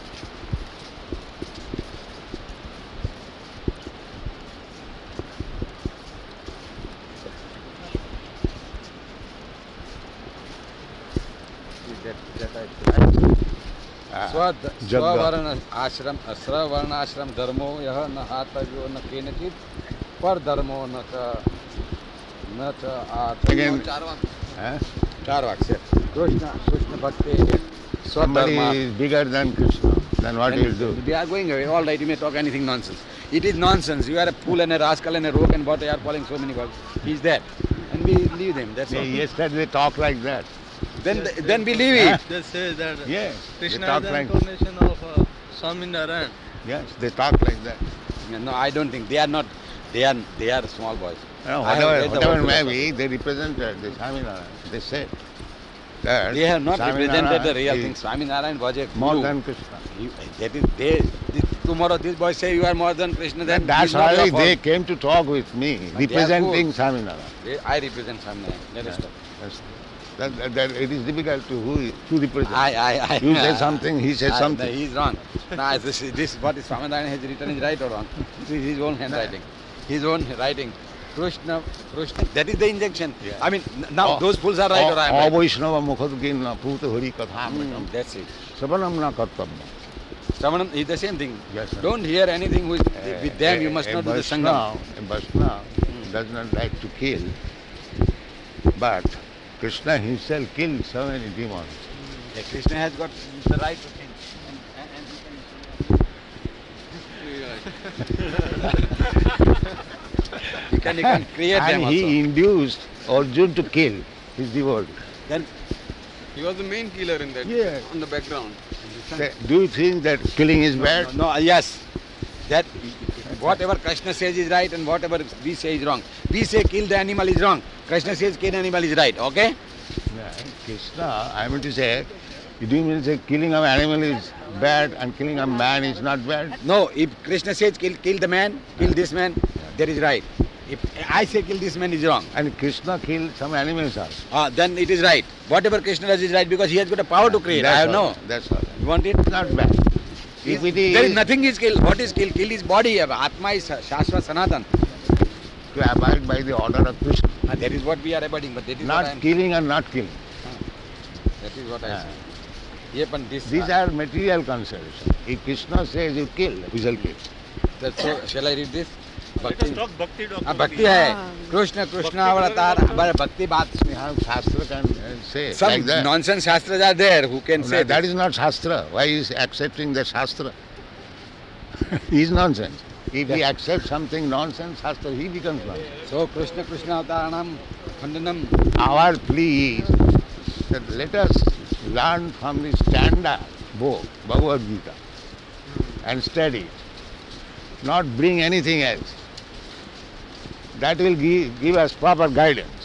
Speaker 1: स्वर्ण आश्रम स्वर्ण आश्रम धर्मो यह न आतव्यो न केनचित पर धर्मो न च
Speaker 2: Again,
Speaker 1: चार वाक्य कृष्ण भक्ति
Speaker 2: somebody
Speaker 1: स्वधर्म
Speaker 2: is bigger than Krishna, then what he will do?
Speaker 1: We are going away. All right, you may talk anything nonsense. It is nonsense. You are a fool and a rascal and a rogue and what you are calling so many words. He is there. And we leave them. That's all.
Speaker 2: Yesterday they talk like that.
Speaker 1: Then we leave it.
Speaker 3: They say that
Speaker 2: Yes, they
Speaker 3: Krishna
Speaker 2: talk
Speaker 3: is the
Speaker 2: like
Speaker 3: incarnation of Swaminarayan.
Speaker 2: yes, they talk like that.
Speaker 1: No, I don't think. They are not. They are small boys.
Speaker 2: No,
Speaker 1: I have read the
Speaker 2: whatever
Speaker 1: whole
Speaker 2: may
Speaker 1: philosophy.
Speaker 2: be, they represented the Swaminarayan. They said that
Speaker 1: They have not represented the real
Speaker 2: is
Speaker 1: thing. Swaminarayan was a
Speaker 2: more
Speaker 1: guru.
Speaker 2: than Krishna.
Speaker 1: That is, tomorrow these boys say you are more than Krishna. Then
Speaker 2: That's
Speaker 1: it's not
Speaker 2: why
Speaker 1: your
Speaker 2: they
Speaker 1: fault.
Speaker 2: came to talk with me,
Speaker 1: But they are
Speaker 2: representing Swaminarayan.
Speaker 1: I represent Swaminarayan. Let us talk.
Speaker 2: Yes. That it is difficult to represent.
Speaker 1: I
Speaker 2: You say something, he says something.
Speaker 1: He is wrong. No, this what is Swaminarayan has written is right or wrong. This is his own handwriting. His own writing. Krishna, that is the injection.
Speaker 2: Yeah.
Speaker 1: I mean, now those fools are right or I am right.
Speaker 2: Vaishnava mukhadgin puta hari katha
Speaker 1: That's it.
Speaker 2: sabanam na kartabya.
Speaker 1: Shravanam is the same thing.
Speaker 2: Yes, sir.
Speaker 1: Don't hear anything with them. You must not do the sangam.
Speaker 2: A Vaishnava does not like to kill, but Krishna himself killed so many demons.
Speaker 1: Yeah, Krishna has got the right to think. You can create them
Speaker 2: And
Speaker 1: also.
Speaker 2: he induced Arjun to kill his devotee.
Speaker 1: Then
Speaker 4: He was the main killer in that,
Speaker 2: Yeah.
Speaker 4: on the background.
Speaker 2: Do you think that killing is bad?
Speaker 1: no, yes, that whatever Krishna says is right and whatever we say is wrong. We say kill the animal is wrong. Krishna says kill the animal is right. Okay?
Speaker 2: Yeah, Krishna, I mean to say, you do mean to say killing of animal is bad and killing a man is not bad?
Speaker 1: No, if Krishna says kill the man, kill this man, that is right. If I say kill this man is wrong,
Speaker 2: And Krishna killed some animals also.
Speaker 1: then it is right. Whatever Krishna does is right because he has got a power to create. I have
Speaker 2: all
Speaker 1: no.
Speaker 2: right, That's all.
Speaker 1: You want it?
Speaker 2: It's not bad. If it
Speaker 1: There is
Speaker 2: is
Speaker 1: nothing is kill. What is kill? Kill is body. Atma is Shashvat Sanatan.
Speaker 2: to abide by the order of Krishna,
Speaker 1: That is what we are abiding. But that is what I
Speaker 2: not
Speaker 1: am.
Speaker 2: killing and not killing.
Speaker 1: That is what I
Speaker 2: Yeah.
Speaker 1: say. Yeah, but this.
Speaker 2: These are material considerations. If Krishna says you kill, we shall kill.
Speaker 1: So, shall I read this?
Speaker 3: Let us talk bhakti, Dr.
Speaker 1: भक्ति है कृष्ण कृष्ण अवतार but भक्ति बात
Speaker 2: How Shastra can say
Speaker 1: some
Speaker 2: like that.
Speaker 1: nonsense shastras are there who can say
Speaker 2: That is not Shastra. Why is accepting the Shastra? He is nonsense. If he accepts something nonsense, Shastra, he becomes nonsense.
Speaker 1: so Krishna Krishna avataranam khandanam
Speaker 2: Our plea is that let us learn from the standard book, Bhagavad Gita, and study it. Not bring anything else. That will give us proper guidance.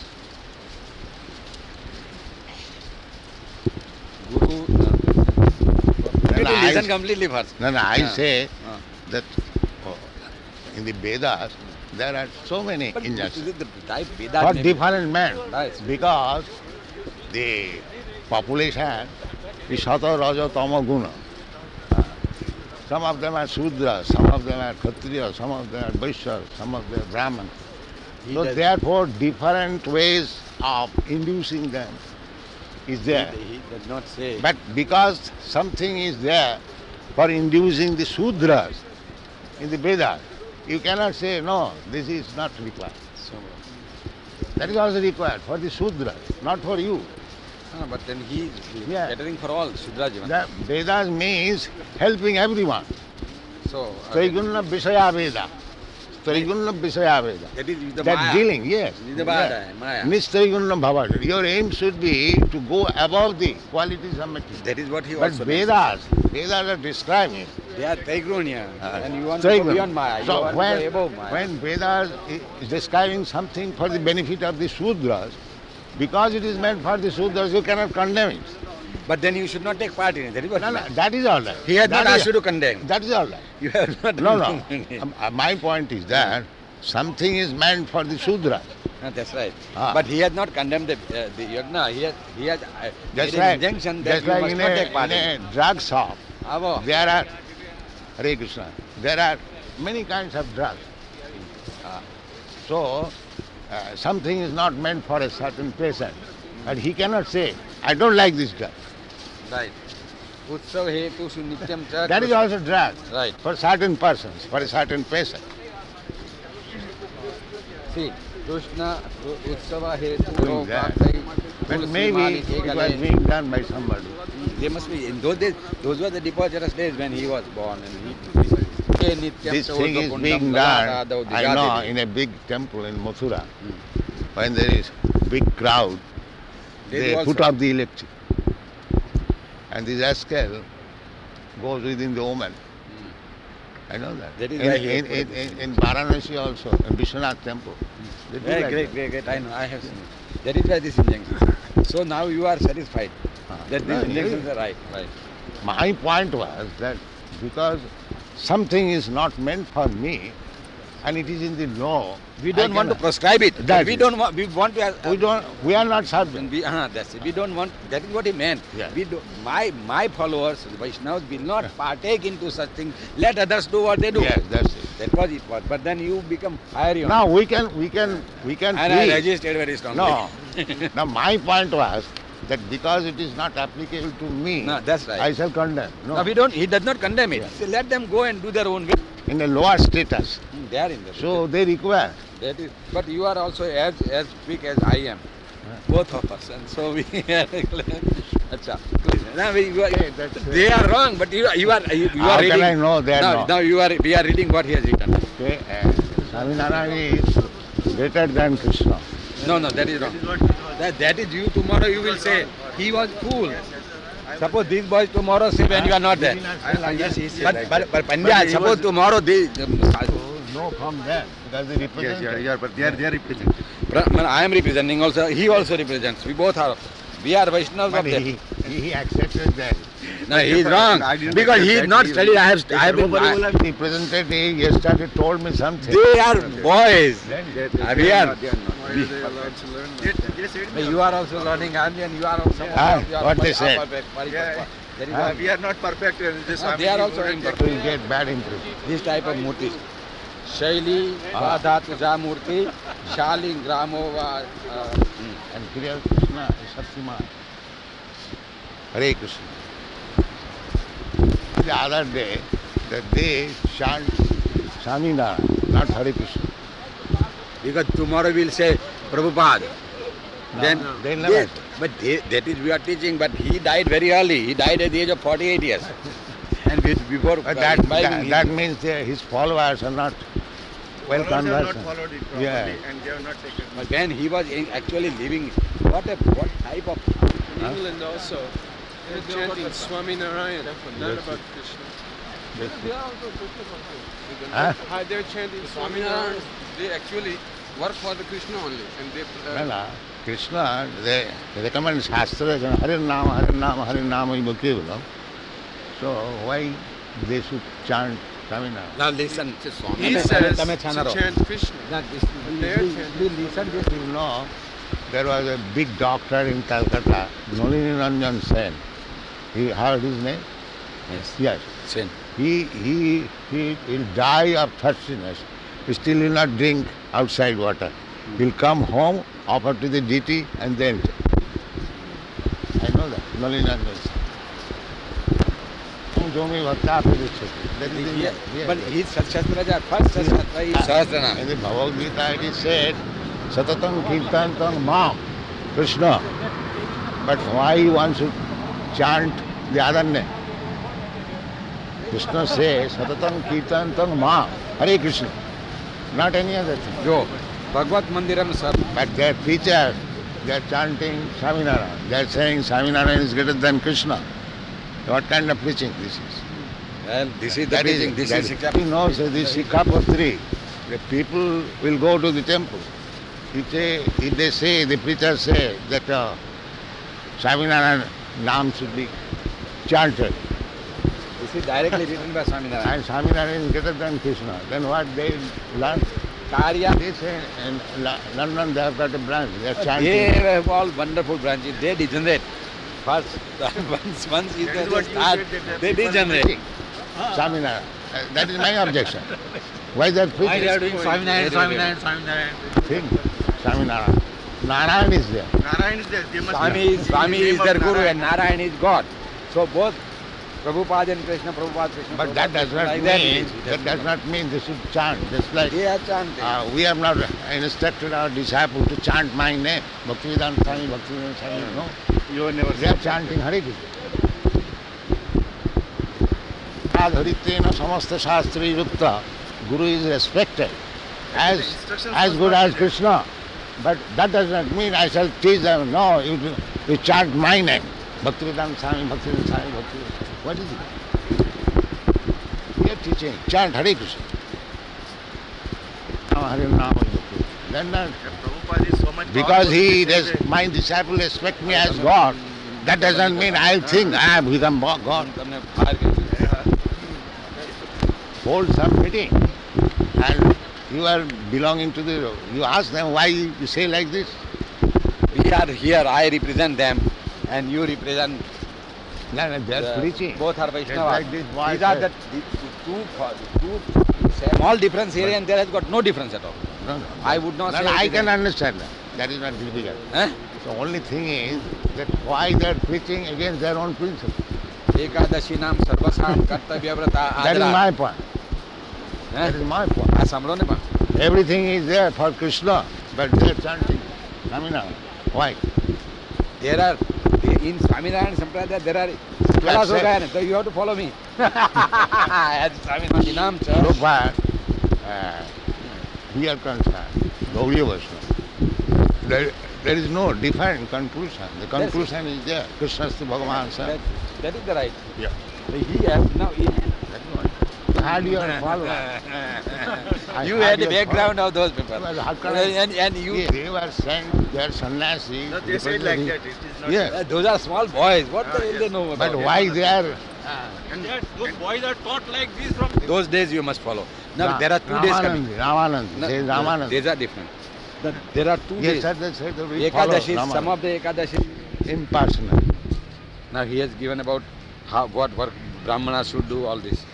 Speaker 1: Guru
Speaker 2: And I-
Speaker 1: listen completely first.
Speaker 2: No, I
Speaker 1: Yeah.
Speaker 2: say
Speaker 1: Ah.
Speaker 2: that in the Vedas there are so many
Speaker 1: But
Speaker 2: injunctions
Speaker 1: the type Vedas
Speaker 2: for
Speaker 1: may be-
Speaker 2: different men
Speaker 1: Right.
Speaker 2: because the population is Sata, Raja, Tama, Guna. Some of them are Sudra, some of them are Kshatriya, some of them are Vaishya, some of them are Brahman.
Speaker 1: He
Speaker 2: So
Speaker 1: does-
Speaker 2: therefore different ways of inducing them is there.
Speaker 1: He does not say.
Speaker 2: But because something is there for inducing the Sudras in the Vedas, you cannot say, no, this is not required.
Speaker 1: So,
Speaker 2: That is also required for the Sudras, not for you.
Speaker 1: but then he is
Speaker 2: Yeah.
Speaker 1: catering for all Shudra Jivan.
Speaker 2: The Vedas means helping everyone.
Speaker 1: So,
Speaker 2: Trigunna Visaya Veda. Trigunna Visaya Veda.
Speaker 1: that is the
Speaker 2: That
Speaker 1: Maya.
Speaker 2: dealing, yes.
Speaker 1: Is the Maya. Maya.
Speaker 2: Nistrigunna Bhava. Your aim should be to go above the qualities of material.
Speaker 1: That is what he
Speaker 2: But
Speaker 1: also
Speaker 2: Vedas are describing.
Speaker 1: They are Trigunya. And you want to
Speaker 2: Trigun.
Speaker 1: go beyond Maya. You
Speaker 2: So
Speaker 1: want to go above Maya.
Speaker 2: when Vedas is describing something for the benefit of the Sudras, because it is meant for the Sudras, you cannot condemn it.
Speaker 1: But then you should not take part in it. That is what
Speaker 2: No,
Speaker 1: he
Speaker 2: no,
Speaker 1: meant.
Speaker 2: that is all right.
Speaker 1: He has not
Speaker 2: That is-
Speaker 1: asked you to condemn.
Speaker 2: That is all right.
Speaker 1: You have not.
Speaker 2: No. My point is that something is meant for the Sudras.
Speaker 1: That's right.
Speaker 2: Ah.
Speaker 1: But he has not condemned the yajna. He has
Speaker 2: Just
Speaker 1: made an
Speaker 2: like,
Speaker 1: injunction that
Speaker 2: just
Speaker 1: you
Speaker 2: like
Speaker 1: must
Speaker 2: in
Speaker 1: not take part in
Speaker 2: a
Speaker 1: it.
Speaker 2: drug shop,
Speaker 1: Avo.
Speaker 2: there are, Hare Krishna, there are many kinds of drugs. So, something is not meant for a certain patient. And he cannot say, I don't like this drug.
Speaker 1: Right. Utsav hetu nityam cha.
Speaker 2: That is also drug
Speaker 1: Right.
Speaker 2: for certain persons, for a certain patient.
Speaker 1: See, Krishna Utsava hetu
Speaker 2: Doing that. But maybe it was being done by somebody.
Speaker 1: They must be in those days. Those were the departurous days when he was born, and he.
Speaker 2: This thing is being done, I know, in a big temple in Mathura. When there is big crowd, they put up the electric. And this rascal goes within the woman. I know that.
Speaker 1: That is why he
Speaker 2: In Varanasi also, in Vishwanath temple. They do like that.
Speaker 1: Great. I know. I have seen it. That is why this injunction. So now you are satisfied that
Speaker 2: No,
Speaker 1: these injunctions are right.
Speaker 2: My point was that because something is not meant for me and it is in the law,
Speaker 1: We don't want to
Speaker 2: cannot.
Speaker 1: prescribe it.
Speaker 2: That
Speaker 1: We
Speaker 2: is.
Speaker 1: don't want. We want to.
Speaker 2: We are not servants.
Speaker 1: That's it. We don't want. That is what he meant.
Speaker 2: Yeah.
Speaker 1: We do. My followers, the Vaishnavas, will not partake into such things. Let others do what they do.
Speaker 2: Yes, that's it.
Speaker 1: That was it. Was. But then you become fiery on.
Speaker 2: Now we can
Speaker 1: And I
Speaker 2: plead.
Speaker 1: resisted very strongly.
Speaker 2: No. Now my point was that because it is not applicable to me,
Speaker 1: No, that's right.
Speaker 2: I shall condemn. No.
Speaker 1: No, we don't. He does not condemn it.
Speaker 2: Yeah.
Speaker 1: So let them go and do their own way.
Speaker 2: In a lower status.
Speaker 1: They are in the.
Speaker 2: So they require
Speaker 1: That is, but you are also as big as I am, both of us, and so we are. Acha, please. Now you are,
Speaker 2: Okay, that's,
Speaker 1: they are wrong, but you are
Speaker 2: How
Speaker 1: reading.
Speaker 2: can I know they are
Speaker 1: now,
Speaker 2: not?
Speaker 1: now we are reading what he has written.
Speaker 2: Okay, Swaminarayan is greater than Krishna.
Speaker 1: No, that is wrong. That is you. Tomorrow you will say he was fool. Suppose these boys tomorrow say when you are not there. But Pandya, suppose tomorrow they.
Speaker 2: No from them because they represent.
Speaker 5: but they are representing.
Speaker 1: I am representing also. He also represents. We both are. We are Vaishnavas
Speaker 2: But
Speaker 1: of that.
Speaker 2: he accepted that.
Speaker 1: No, he is wrong
Speaker 5: I didn't
Speaker 1: because he is
Speaker 5: accept
Speaker 1: not
Speaker 5: that.
Speaker 1: studied. I have been.
Speaker 2: Represented yesterday told me something.
Speaker 1: They are boys. We are.
Speaker 4: Why are they allowed to learn that?
Speaker 1: You are also learning and you are also. you are
Speaker 2: what they said.
Speaker 1: That is why
Speaker 5: We are not perfect.
Speaker 1: they are also imperfect.
Speaker 2: You get bad impression.
Speaker 1: This type of murti. Shaili, Vadhatu Murti, Shaling, Gramo,
Speaker 2: And Kriya Krishna is Shaktiman. Hare Krishna. The other day, they chant Swaminarayan, not Hare Krishna.
Speaker 1: because tomorrow we'll say Prabhupada. Then
Speaker 2: they never.
Speaker 1: but that is we are teaching, but he died very early. He died at the age of 48 years. And before
Speaker 2: But
Speaker 1: imbibing
Speaker 2: that
Speaker 1: his-
Speaker 2: means his followers are not well
Speaker 5: Followers have not
Speaker 2: conversant.
Speaker 5: followed it properly
Speaker 2: Yeah.
Speaker 5: and they have not taken it.
Speaker 1: But when he was actually living, what type of
Speaker 4: In England also, they're chanting Swami Narayan, not about Krishna.
Speaker 2: Huh?
Speaker 4: Hi, they're chanting Swami Narayan. They actually work for the Krishna only, and they.
Speaker 2: Well, Krishna, they recommend Shastra, Hare Nama, Hare Nama, Kevalam. So why they should chant Swaminarayan?
Speaker 1: now listen.
Speaker 4: He says to chant Krishna. They're chanting.
Speaker 1: Listen this.
Speaker 2: You know, there was a big doctor in Calcutta, Nalini Ranjan Sen. He heard his name?
Speaker 1: Yes.
Speaker 2: Yes.
Speaker 1: Sin.
Speaker 2: He will die of thirstiness. He still will not drink outside water. He'll come home, offer to the deity, and then. I know that. Nalini Ranjan Sen. Jomi Bhakta That is
Speaker 1: Yeah,
Speaker 2: the
Speaker 1: but his Shastraja, first Shastra is Sahasranam.
Speaker 2: In the Bhagavad Gita it is said, Satatam Kirtantam Mam, Krishna. But why he wants to chant the other name? Krishna says, Satatam Kirtantam Mam, Hare Krishna. Not any other thing.
Speaker 1: Jo, Bhagavad Mandiram sir.
Speaker 2: But their preachers, they are chanting Swaminarayan. They are saying Swaminarayan is greater than Krishna. What kind of preaching this is?
Speaker 1: Well, this is the preaching. This is
Speaker 2: He knows that this Sikkapatri, the people will go to the temple. If they say, the preachers say that Swaminarayan Naam should be chanted,
Speaker 1: This is directly written by Swaminarayan.
Speaker 2: and Swaminarayan is greater than Krishna, then what they learn?
Speaker 1: Karya.
Speaker 2: They say in London they have got a branch, they are
Speaker 1: They
Speaker 2: chanting.
Speaker 1: have all wonderful branches. They degenerate. First, once is
Speaker 5: That is
Speaker 1: the
Speaker 5: what you
Speaker 1: start,
Speaker 5: said, that
Speaker 1: they
Speaker 5: people are
Speaker 1: degenerate.
Speaker 2: Swaminarayan. That is my objection. Why they are
Speaker 3: Why
Speaker 2: preaching?
Speaker 3: they are doing Swaminarayan?
Speaker 2: Think, Swaminarayan. Narayan is there.
Speaker 5: Narayan is there. They must
Speaker 1: Swami
Speaker 5: name
Speaker 1: is
Speaker 5: of
Speaker 1: their guru
Speaker 5: Narayan.
Speaker 1: and Narayan is God. So both Prabhupada and Krishna, Prabhupada, Krishna.
Speaker 2: But that does not
Speaker 1: like
Speaker 2: mean,
Speaker 1: that.
Speaker 2: that does not mean they should chant. Just like
Speaker 1: They are chanting.
Speaker 2: we have not instructed our disciple to chant my name. Bhaktivedanta Swami, Bhaktivedanta Swami. No.
Speaker 5: You have never
Speaker 2: They are chanting Hare Krishna. Adharitena samasta shastri yukta. Guru is respected as good as Krishna. But that does not mean I shall teach them. No, you chant my name. Bhaktivedanta Swami, Bhaktivedanta Swami, Bhaktivedanta. What is it? We are teaching. Chant Hare Krishna. Hare Nama. Then
Speaker 5: Prabhupada is so much
Speaker 2: because
Speaker 5: powerful,
Speaker 2: my disciple respect me as God, that doesn't mean I think I have become God.
Speaker 1: તમને બહાર કરી દીધું.
Speaker 2: Hold some meeting and you are belonging to the, you ask them why you say like this.
Speaker 1: We are here, I represent them and you represent
Speaker 2: No, they are preaching.
Speaker 1: both are Vaishnavas.
Speaker 2: Like this boy
Speaker 1: These are
Speaker 2: said.
Speaker 1: two small difference here and there has got no difference at all.
Speaker 2: No, no.
Speaker 1: I would not
Speaker 2: No,
Speaker 1: say
Speaker 2: no, I
Speaker 1: it is
Speaker 2: can
Speaker 1: a-
Speaker 2: understand that. That is not difficult.
Speaker 1: Eh?
Speaker 2: The only thing is that why they are preaching against their own principle.
Speaker 1: Ekadashi નામ સર્વસામ કર્તવ્ય વ્રતા
Speaker 2: That is
Speaker 1: Adra.
Speaker 2: my point.
Speaker 1: હે?
Speaker 2: That is my point.
Speaker 1: આ સાંભળો ને પણ
Speaker 2: Everything is there for Krishna, but they're chanting Swaminarayan. Why?
Speaker 1: There are, in Swaminarayan Sampradaya, there are Kalas ho gaye na, so you have to follow me. As Swaminarayan Naam cha.
Speaker 2: So far, we are concerned, Gaudiya Vaishnava. There is no defined conclusion. The conclusion is there. Krishna Asti Bhagavan Sir.
Speaker 1: That is the right.
Speaker 2: Yeah.
Speaker 1: He has now.
Speaker 2: How do you follow?
Speaker 1: You had the background of those people.
Speaker 2: Well, how can I-
Speaker 1: And you.
Speaker 2: They were sent, they are sannyasi.
Speaker 5: No, they say it like that. It is not.
Speaker 2: Yes.
Speaker 1: Those are small boys. What the hell they know about
Speaker 2: But
Speaker 1: it?
Speaker 2: why they are?
Speaker 3: Those boys are taught like this from.
Speaker 1: Those days you must follow. Now there are 2 days coming.
Speaker 2: Ramanand.
Speaker 1: No,
Speaker 2: Says
Speaker 1: no,
Speaker 2: Ramanand.
Speaker 1: Days are different. There are 2
Speaker 2: Yes,
Speaker 1: days.
Speaker 2: sir, they said that we follow
Speaker 1: Ekadashi, some
Speaker 2: Ramanand.
Speaker 1: of the Ekadashi.
Speaker 2: Impersonal.
Speaker 1: Now he has given about what work Brahmana should do, all this.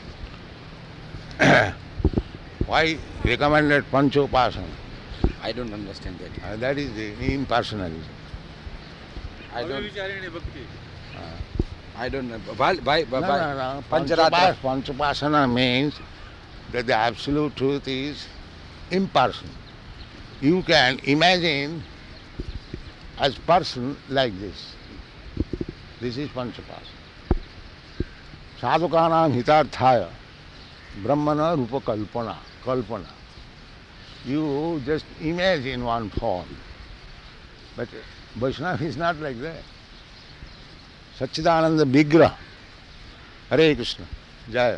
Speaker 2: Why recommended Panchopasana?
Speaker 1: I don't understand that.
Speaker 2: That is the impersonalism.
Speaker 1: I don't know. Why?
Speaker 2: No.
Speaker 1: Pancharatra.
Speaker 2: Panchopasana means that the absolute truth is impersonal. You can imagine as person like this. This is Panchopasana. Sadhukanam hitarthaya brahmana rupa kalpana. You just imagine one form. But Vaishnava is not like that. Satchidananda Vigraha. Hare Krishna. Jaya.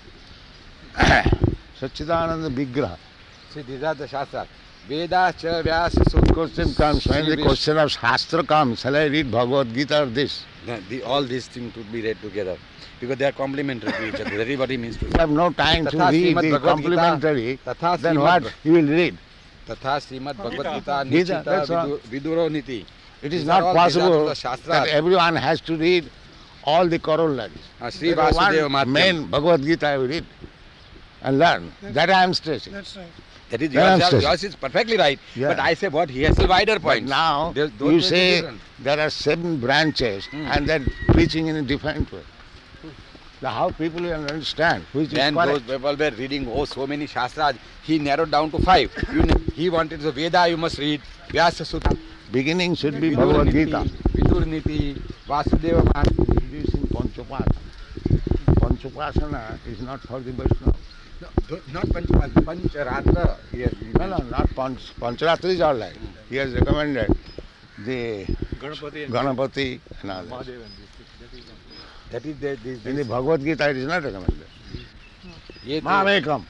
Speaker 2: Satchidananda Vigraha.
Speaker 1: See, these are the Shastras. Vedas cha Vyasa Sutta.
Speaker 2: Question comes, when the question of Shastra comes, shall I read Bhagavad Gita or this?
Speaker 1: All these things should be read together because they are complementary to each other. Everybody means to
Speaker 2: You have no time to
Speaker 1: Tatha
Speaker 2: read
Speaker 1: Srimad
Speaker 2: the
Speaker 1: Bhagavad Gita.
Speaker 2: complementary,
Speaker 1: Tatha
Speaker 2: then
Speaker 1: Srimad
Speaker 2: what you will read?
Speaker 1: Tatha Srimad Bhagavad Gita
Speaker 2: Gita, that's all.
Speaker 1: Nichita Viduro Niti.
Speaker 2: It is
Speaker 1: These
Speaker 2: not
Speaker 1: are all
Speaker 2: possible
Speaker 1: Vedas of the Shastras.
Speaker 2: that everyone has to read all the corollaries.
Speaker 1: Sri
Speaker 2: There is
Speaker 1: Vasudeva
Speaker 2: one
Speaker 1: Matyam.
Speaker 2: main Bhagavad Gita I will read and learn. That I am stressing.
Speaker 4: That's right.
Speaker 1: That is
Speaker 2: Then I'm
Speaker 1: yours,
Speaker 2: stressing.
Speaker 1: yours is perfectly right.
Speaker 2: Yeah.
Speaker 1: But I say what he has a wider
Speaker 2: But
Speaker 1: point.
Speaker 2: now
Speaker 1: Those
Speaker 2: you
Speaker 1: ways are
Speaker 2: say
Speaker 1: different.
Speaker 2: there are 7 branches
Speaker 1: Hmm.
Speaker 2: and then preaching in a different way. Now how people will understand which is
Speaker 1: Then those
Speaker 2: correct?
Speaker 1: people were reading so many Shastras. He narrowed down to 5. He wanted the Veda you must read. Vyasa Sutta.
Speaker 2: Beginning should be
Speaker 1: Vidur
Speaker 2: Bhagavad
Speaker 1: Niti,
Speaker 2: Gita.
Speaker 1: Vidur Niti, Vasudeva Matyam.
Speaker 2: Introducing Panchopasana. Panchopasana is not for the Vaishnava.
Speaker 1: No, not Pancharatra. Yes.
Speaker 2: No, not Pancharatra is all right. He has recommended the Ganapati and others.
Speaker 1: That is the,
Speaker 2: In the Bhagavad Gita it is not recommended.
Speaker 1: ye to-
Speaker 2: Mamekam.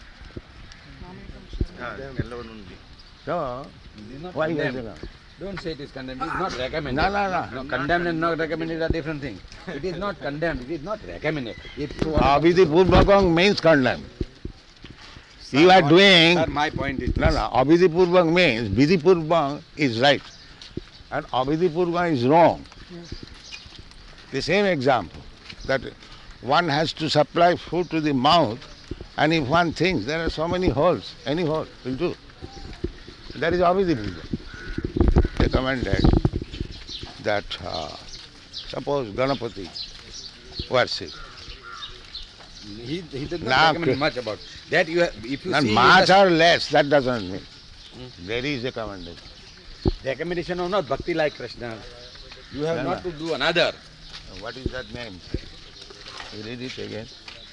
Speaker 5: Ellavanu undi.
Speaker 2: So,
Speaker 1: It is not
Speaker 2: why he has
Speaker 1: condemned.
Speaker 2: recommended?
Speaker 1: Don't say it is condemned. It is not recommended.
Speaker 2: No.
Speaker 1: Condemned and not recommended are different things. It is not condemned. It is not recommended. It's so
Speaker 2: Abhidhi Purvakam means condemn. You are doing.
Speaker 1: Sir, my point is
Speaker 2: No, Abhidhi Purvak means Vidhi Purvak is right and Abhidhi Purvak is wrong. The same example that one has to supply food to the mouth and if one thinks there are so many holes, any hole will do. That is Abhidhi Purvak. Recommended that suppose Ganapati worship.
Speaker 1: He did
Speaker 2: Now,
Speaker 1: not recommend much about that. You have, if you
Speaker 2: And
Speaker 1: see in
Speaker 2: much
Speaker 1: the
Speaker 2: or less, that doesn't mean. There is recommendation.
Speaker 1: recommendation of not bhakti like Krishna, you have
Speaker 2: No,
Speaker 1: not
Speaker 2: no.
Speaker 1: to do another.
Speaker 2: What is that name? You read it again.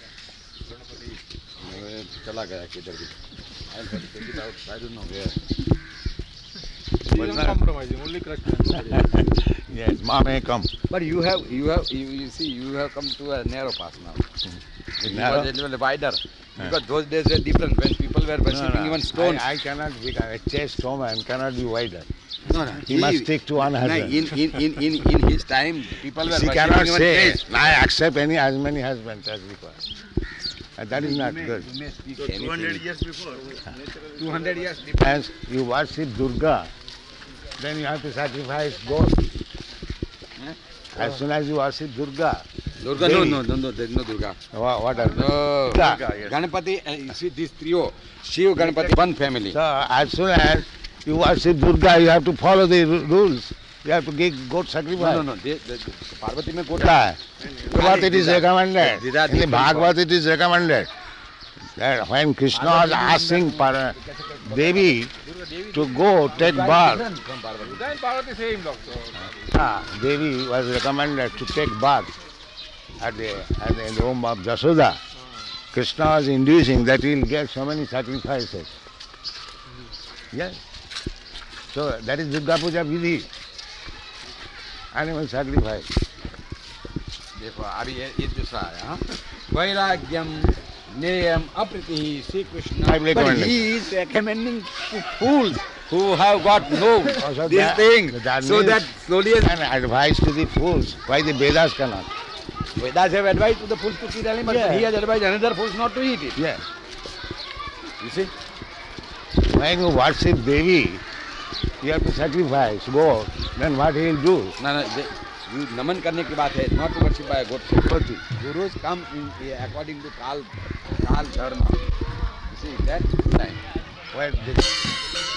Speaker 1: Chala gaya kidhar bhi. I'll take it out. I don't know where.
Speaker 3: He is uncompromising, only Krishna.
Speaker 2: Yes, Mamekam.
Speaker 1: But you see, you have come to a narrow path now. It
Speaker 2: Narrow?
Speaker 1: was a little wider. Because those days were different when people were worshipping even stones.
Speaker 2: I cannot become a chaste woman, cannot be wider.
Speaker 1: No.
Speaker 2: He must stick to one
Speaker 1: No,
Speaker 2: husband.
Speaker 1: in his time, people were
Speaker 2: She
Speaker 1: worshipping
Speaker 2: cannot
Speaker 1: even
Speaker 2: say,
Speaker 1: trees.
Speaker 2: I accept as many husbands as required. And that is not good.
Speaker 1: You may speak
Speaker 5: So
Speaker 1: anything.
Speaker 5: 200 years before.
Speaker 1: 200 years before.
Speaker 2: As you worship Durga, then you have to sacrifice goat. As soon as you worship Durga,
Speaker 1: Durga,
Speaker 2: Devi.
Speaker 1: no, there is no Durga.
Speaker 2: what are
Speaker 1: No.
Speaker 2: Durga,
Speaker 5: yes.
Speaker 1: Ganapati, you see this trio, Shiv, Ganapati, one family.
Speaker 2: So as soon as you worship Durga, you have to follow the rules. You have to give goat sacrifice.
Speaker 1: No. Parvati mein goat.
Speaker 2: Bhagavad it is recommended.
Speaker 1: These are
Speaker 2: In the
Speaker 1: different
Speaker 2: Bhagavad it is recommended. that when Krishna was asking Devi to go take bath,
Speaker 1: Then Parvati same doctor.
Speaker 2: Devi was recommended to take bath at the in the home of Jasoda. Krishna was inducing that he will get so many sacrifices. Yes. So that is Durga Puja Vidhi. Animal sacrifice.
Speaker 1: देखो अभी ये दूसरा है हाँ वैराग्यम नेयम Apriti Shri Krishna
Speaker 2: I will
Speaker 1: but
Speaker 2: recommend
Speaker 1: he is recommending to fools who have got no
Speaker 2: Also
Speaker 1: this
Speaker 2: that-
Speaker 1: thing
Speaker 2: that
Speaker 1: so
Speaker 2: means-
Speaker 1: that slowly
Speaker 2: And advice to the fools, why the Vedas cannot.
Speaker 1: Vedas have advised to the fools to eat animal but
Speaker 2: Yeah.
Speaker 1: he has advised another fools not to eat it
Speaker 2: Yes.
Speaker 1: you see
Speaker 2: When you worship Devi, you have to sacrifice goat, then what he will do?
Speaker 1: ना ना you नमन करने की बात है not to worship by a goat
Speaker 2: Pati.
Speaker 1: gurus come in according to kal dharma you see that time
Speaker 2: Where the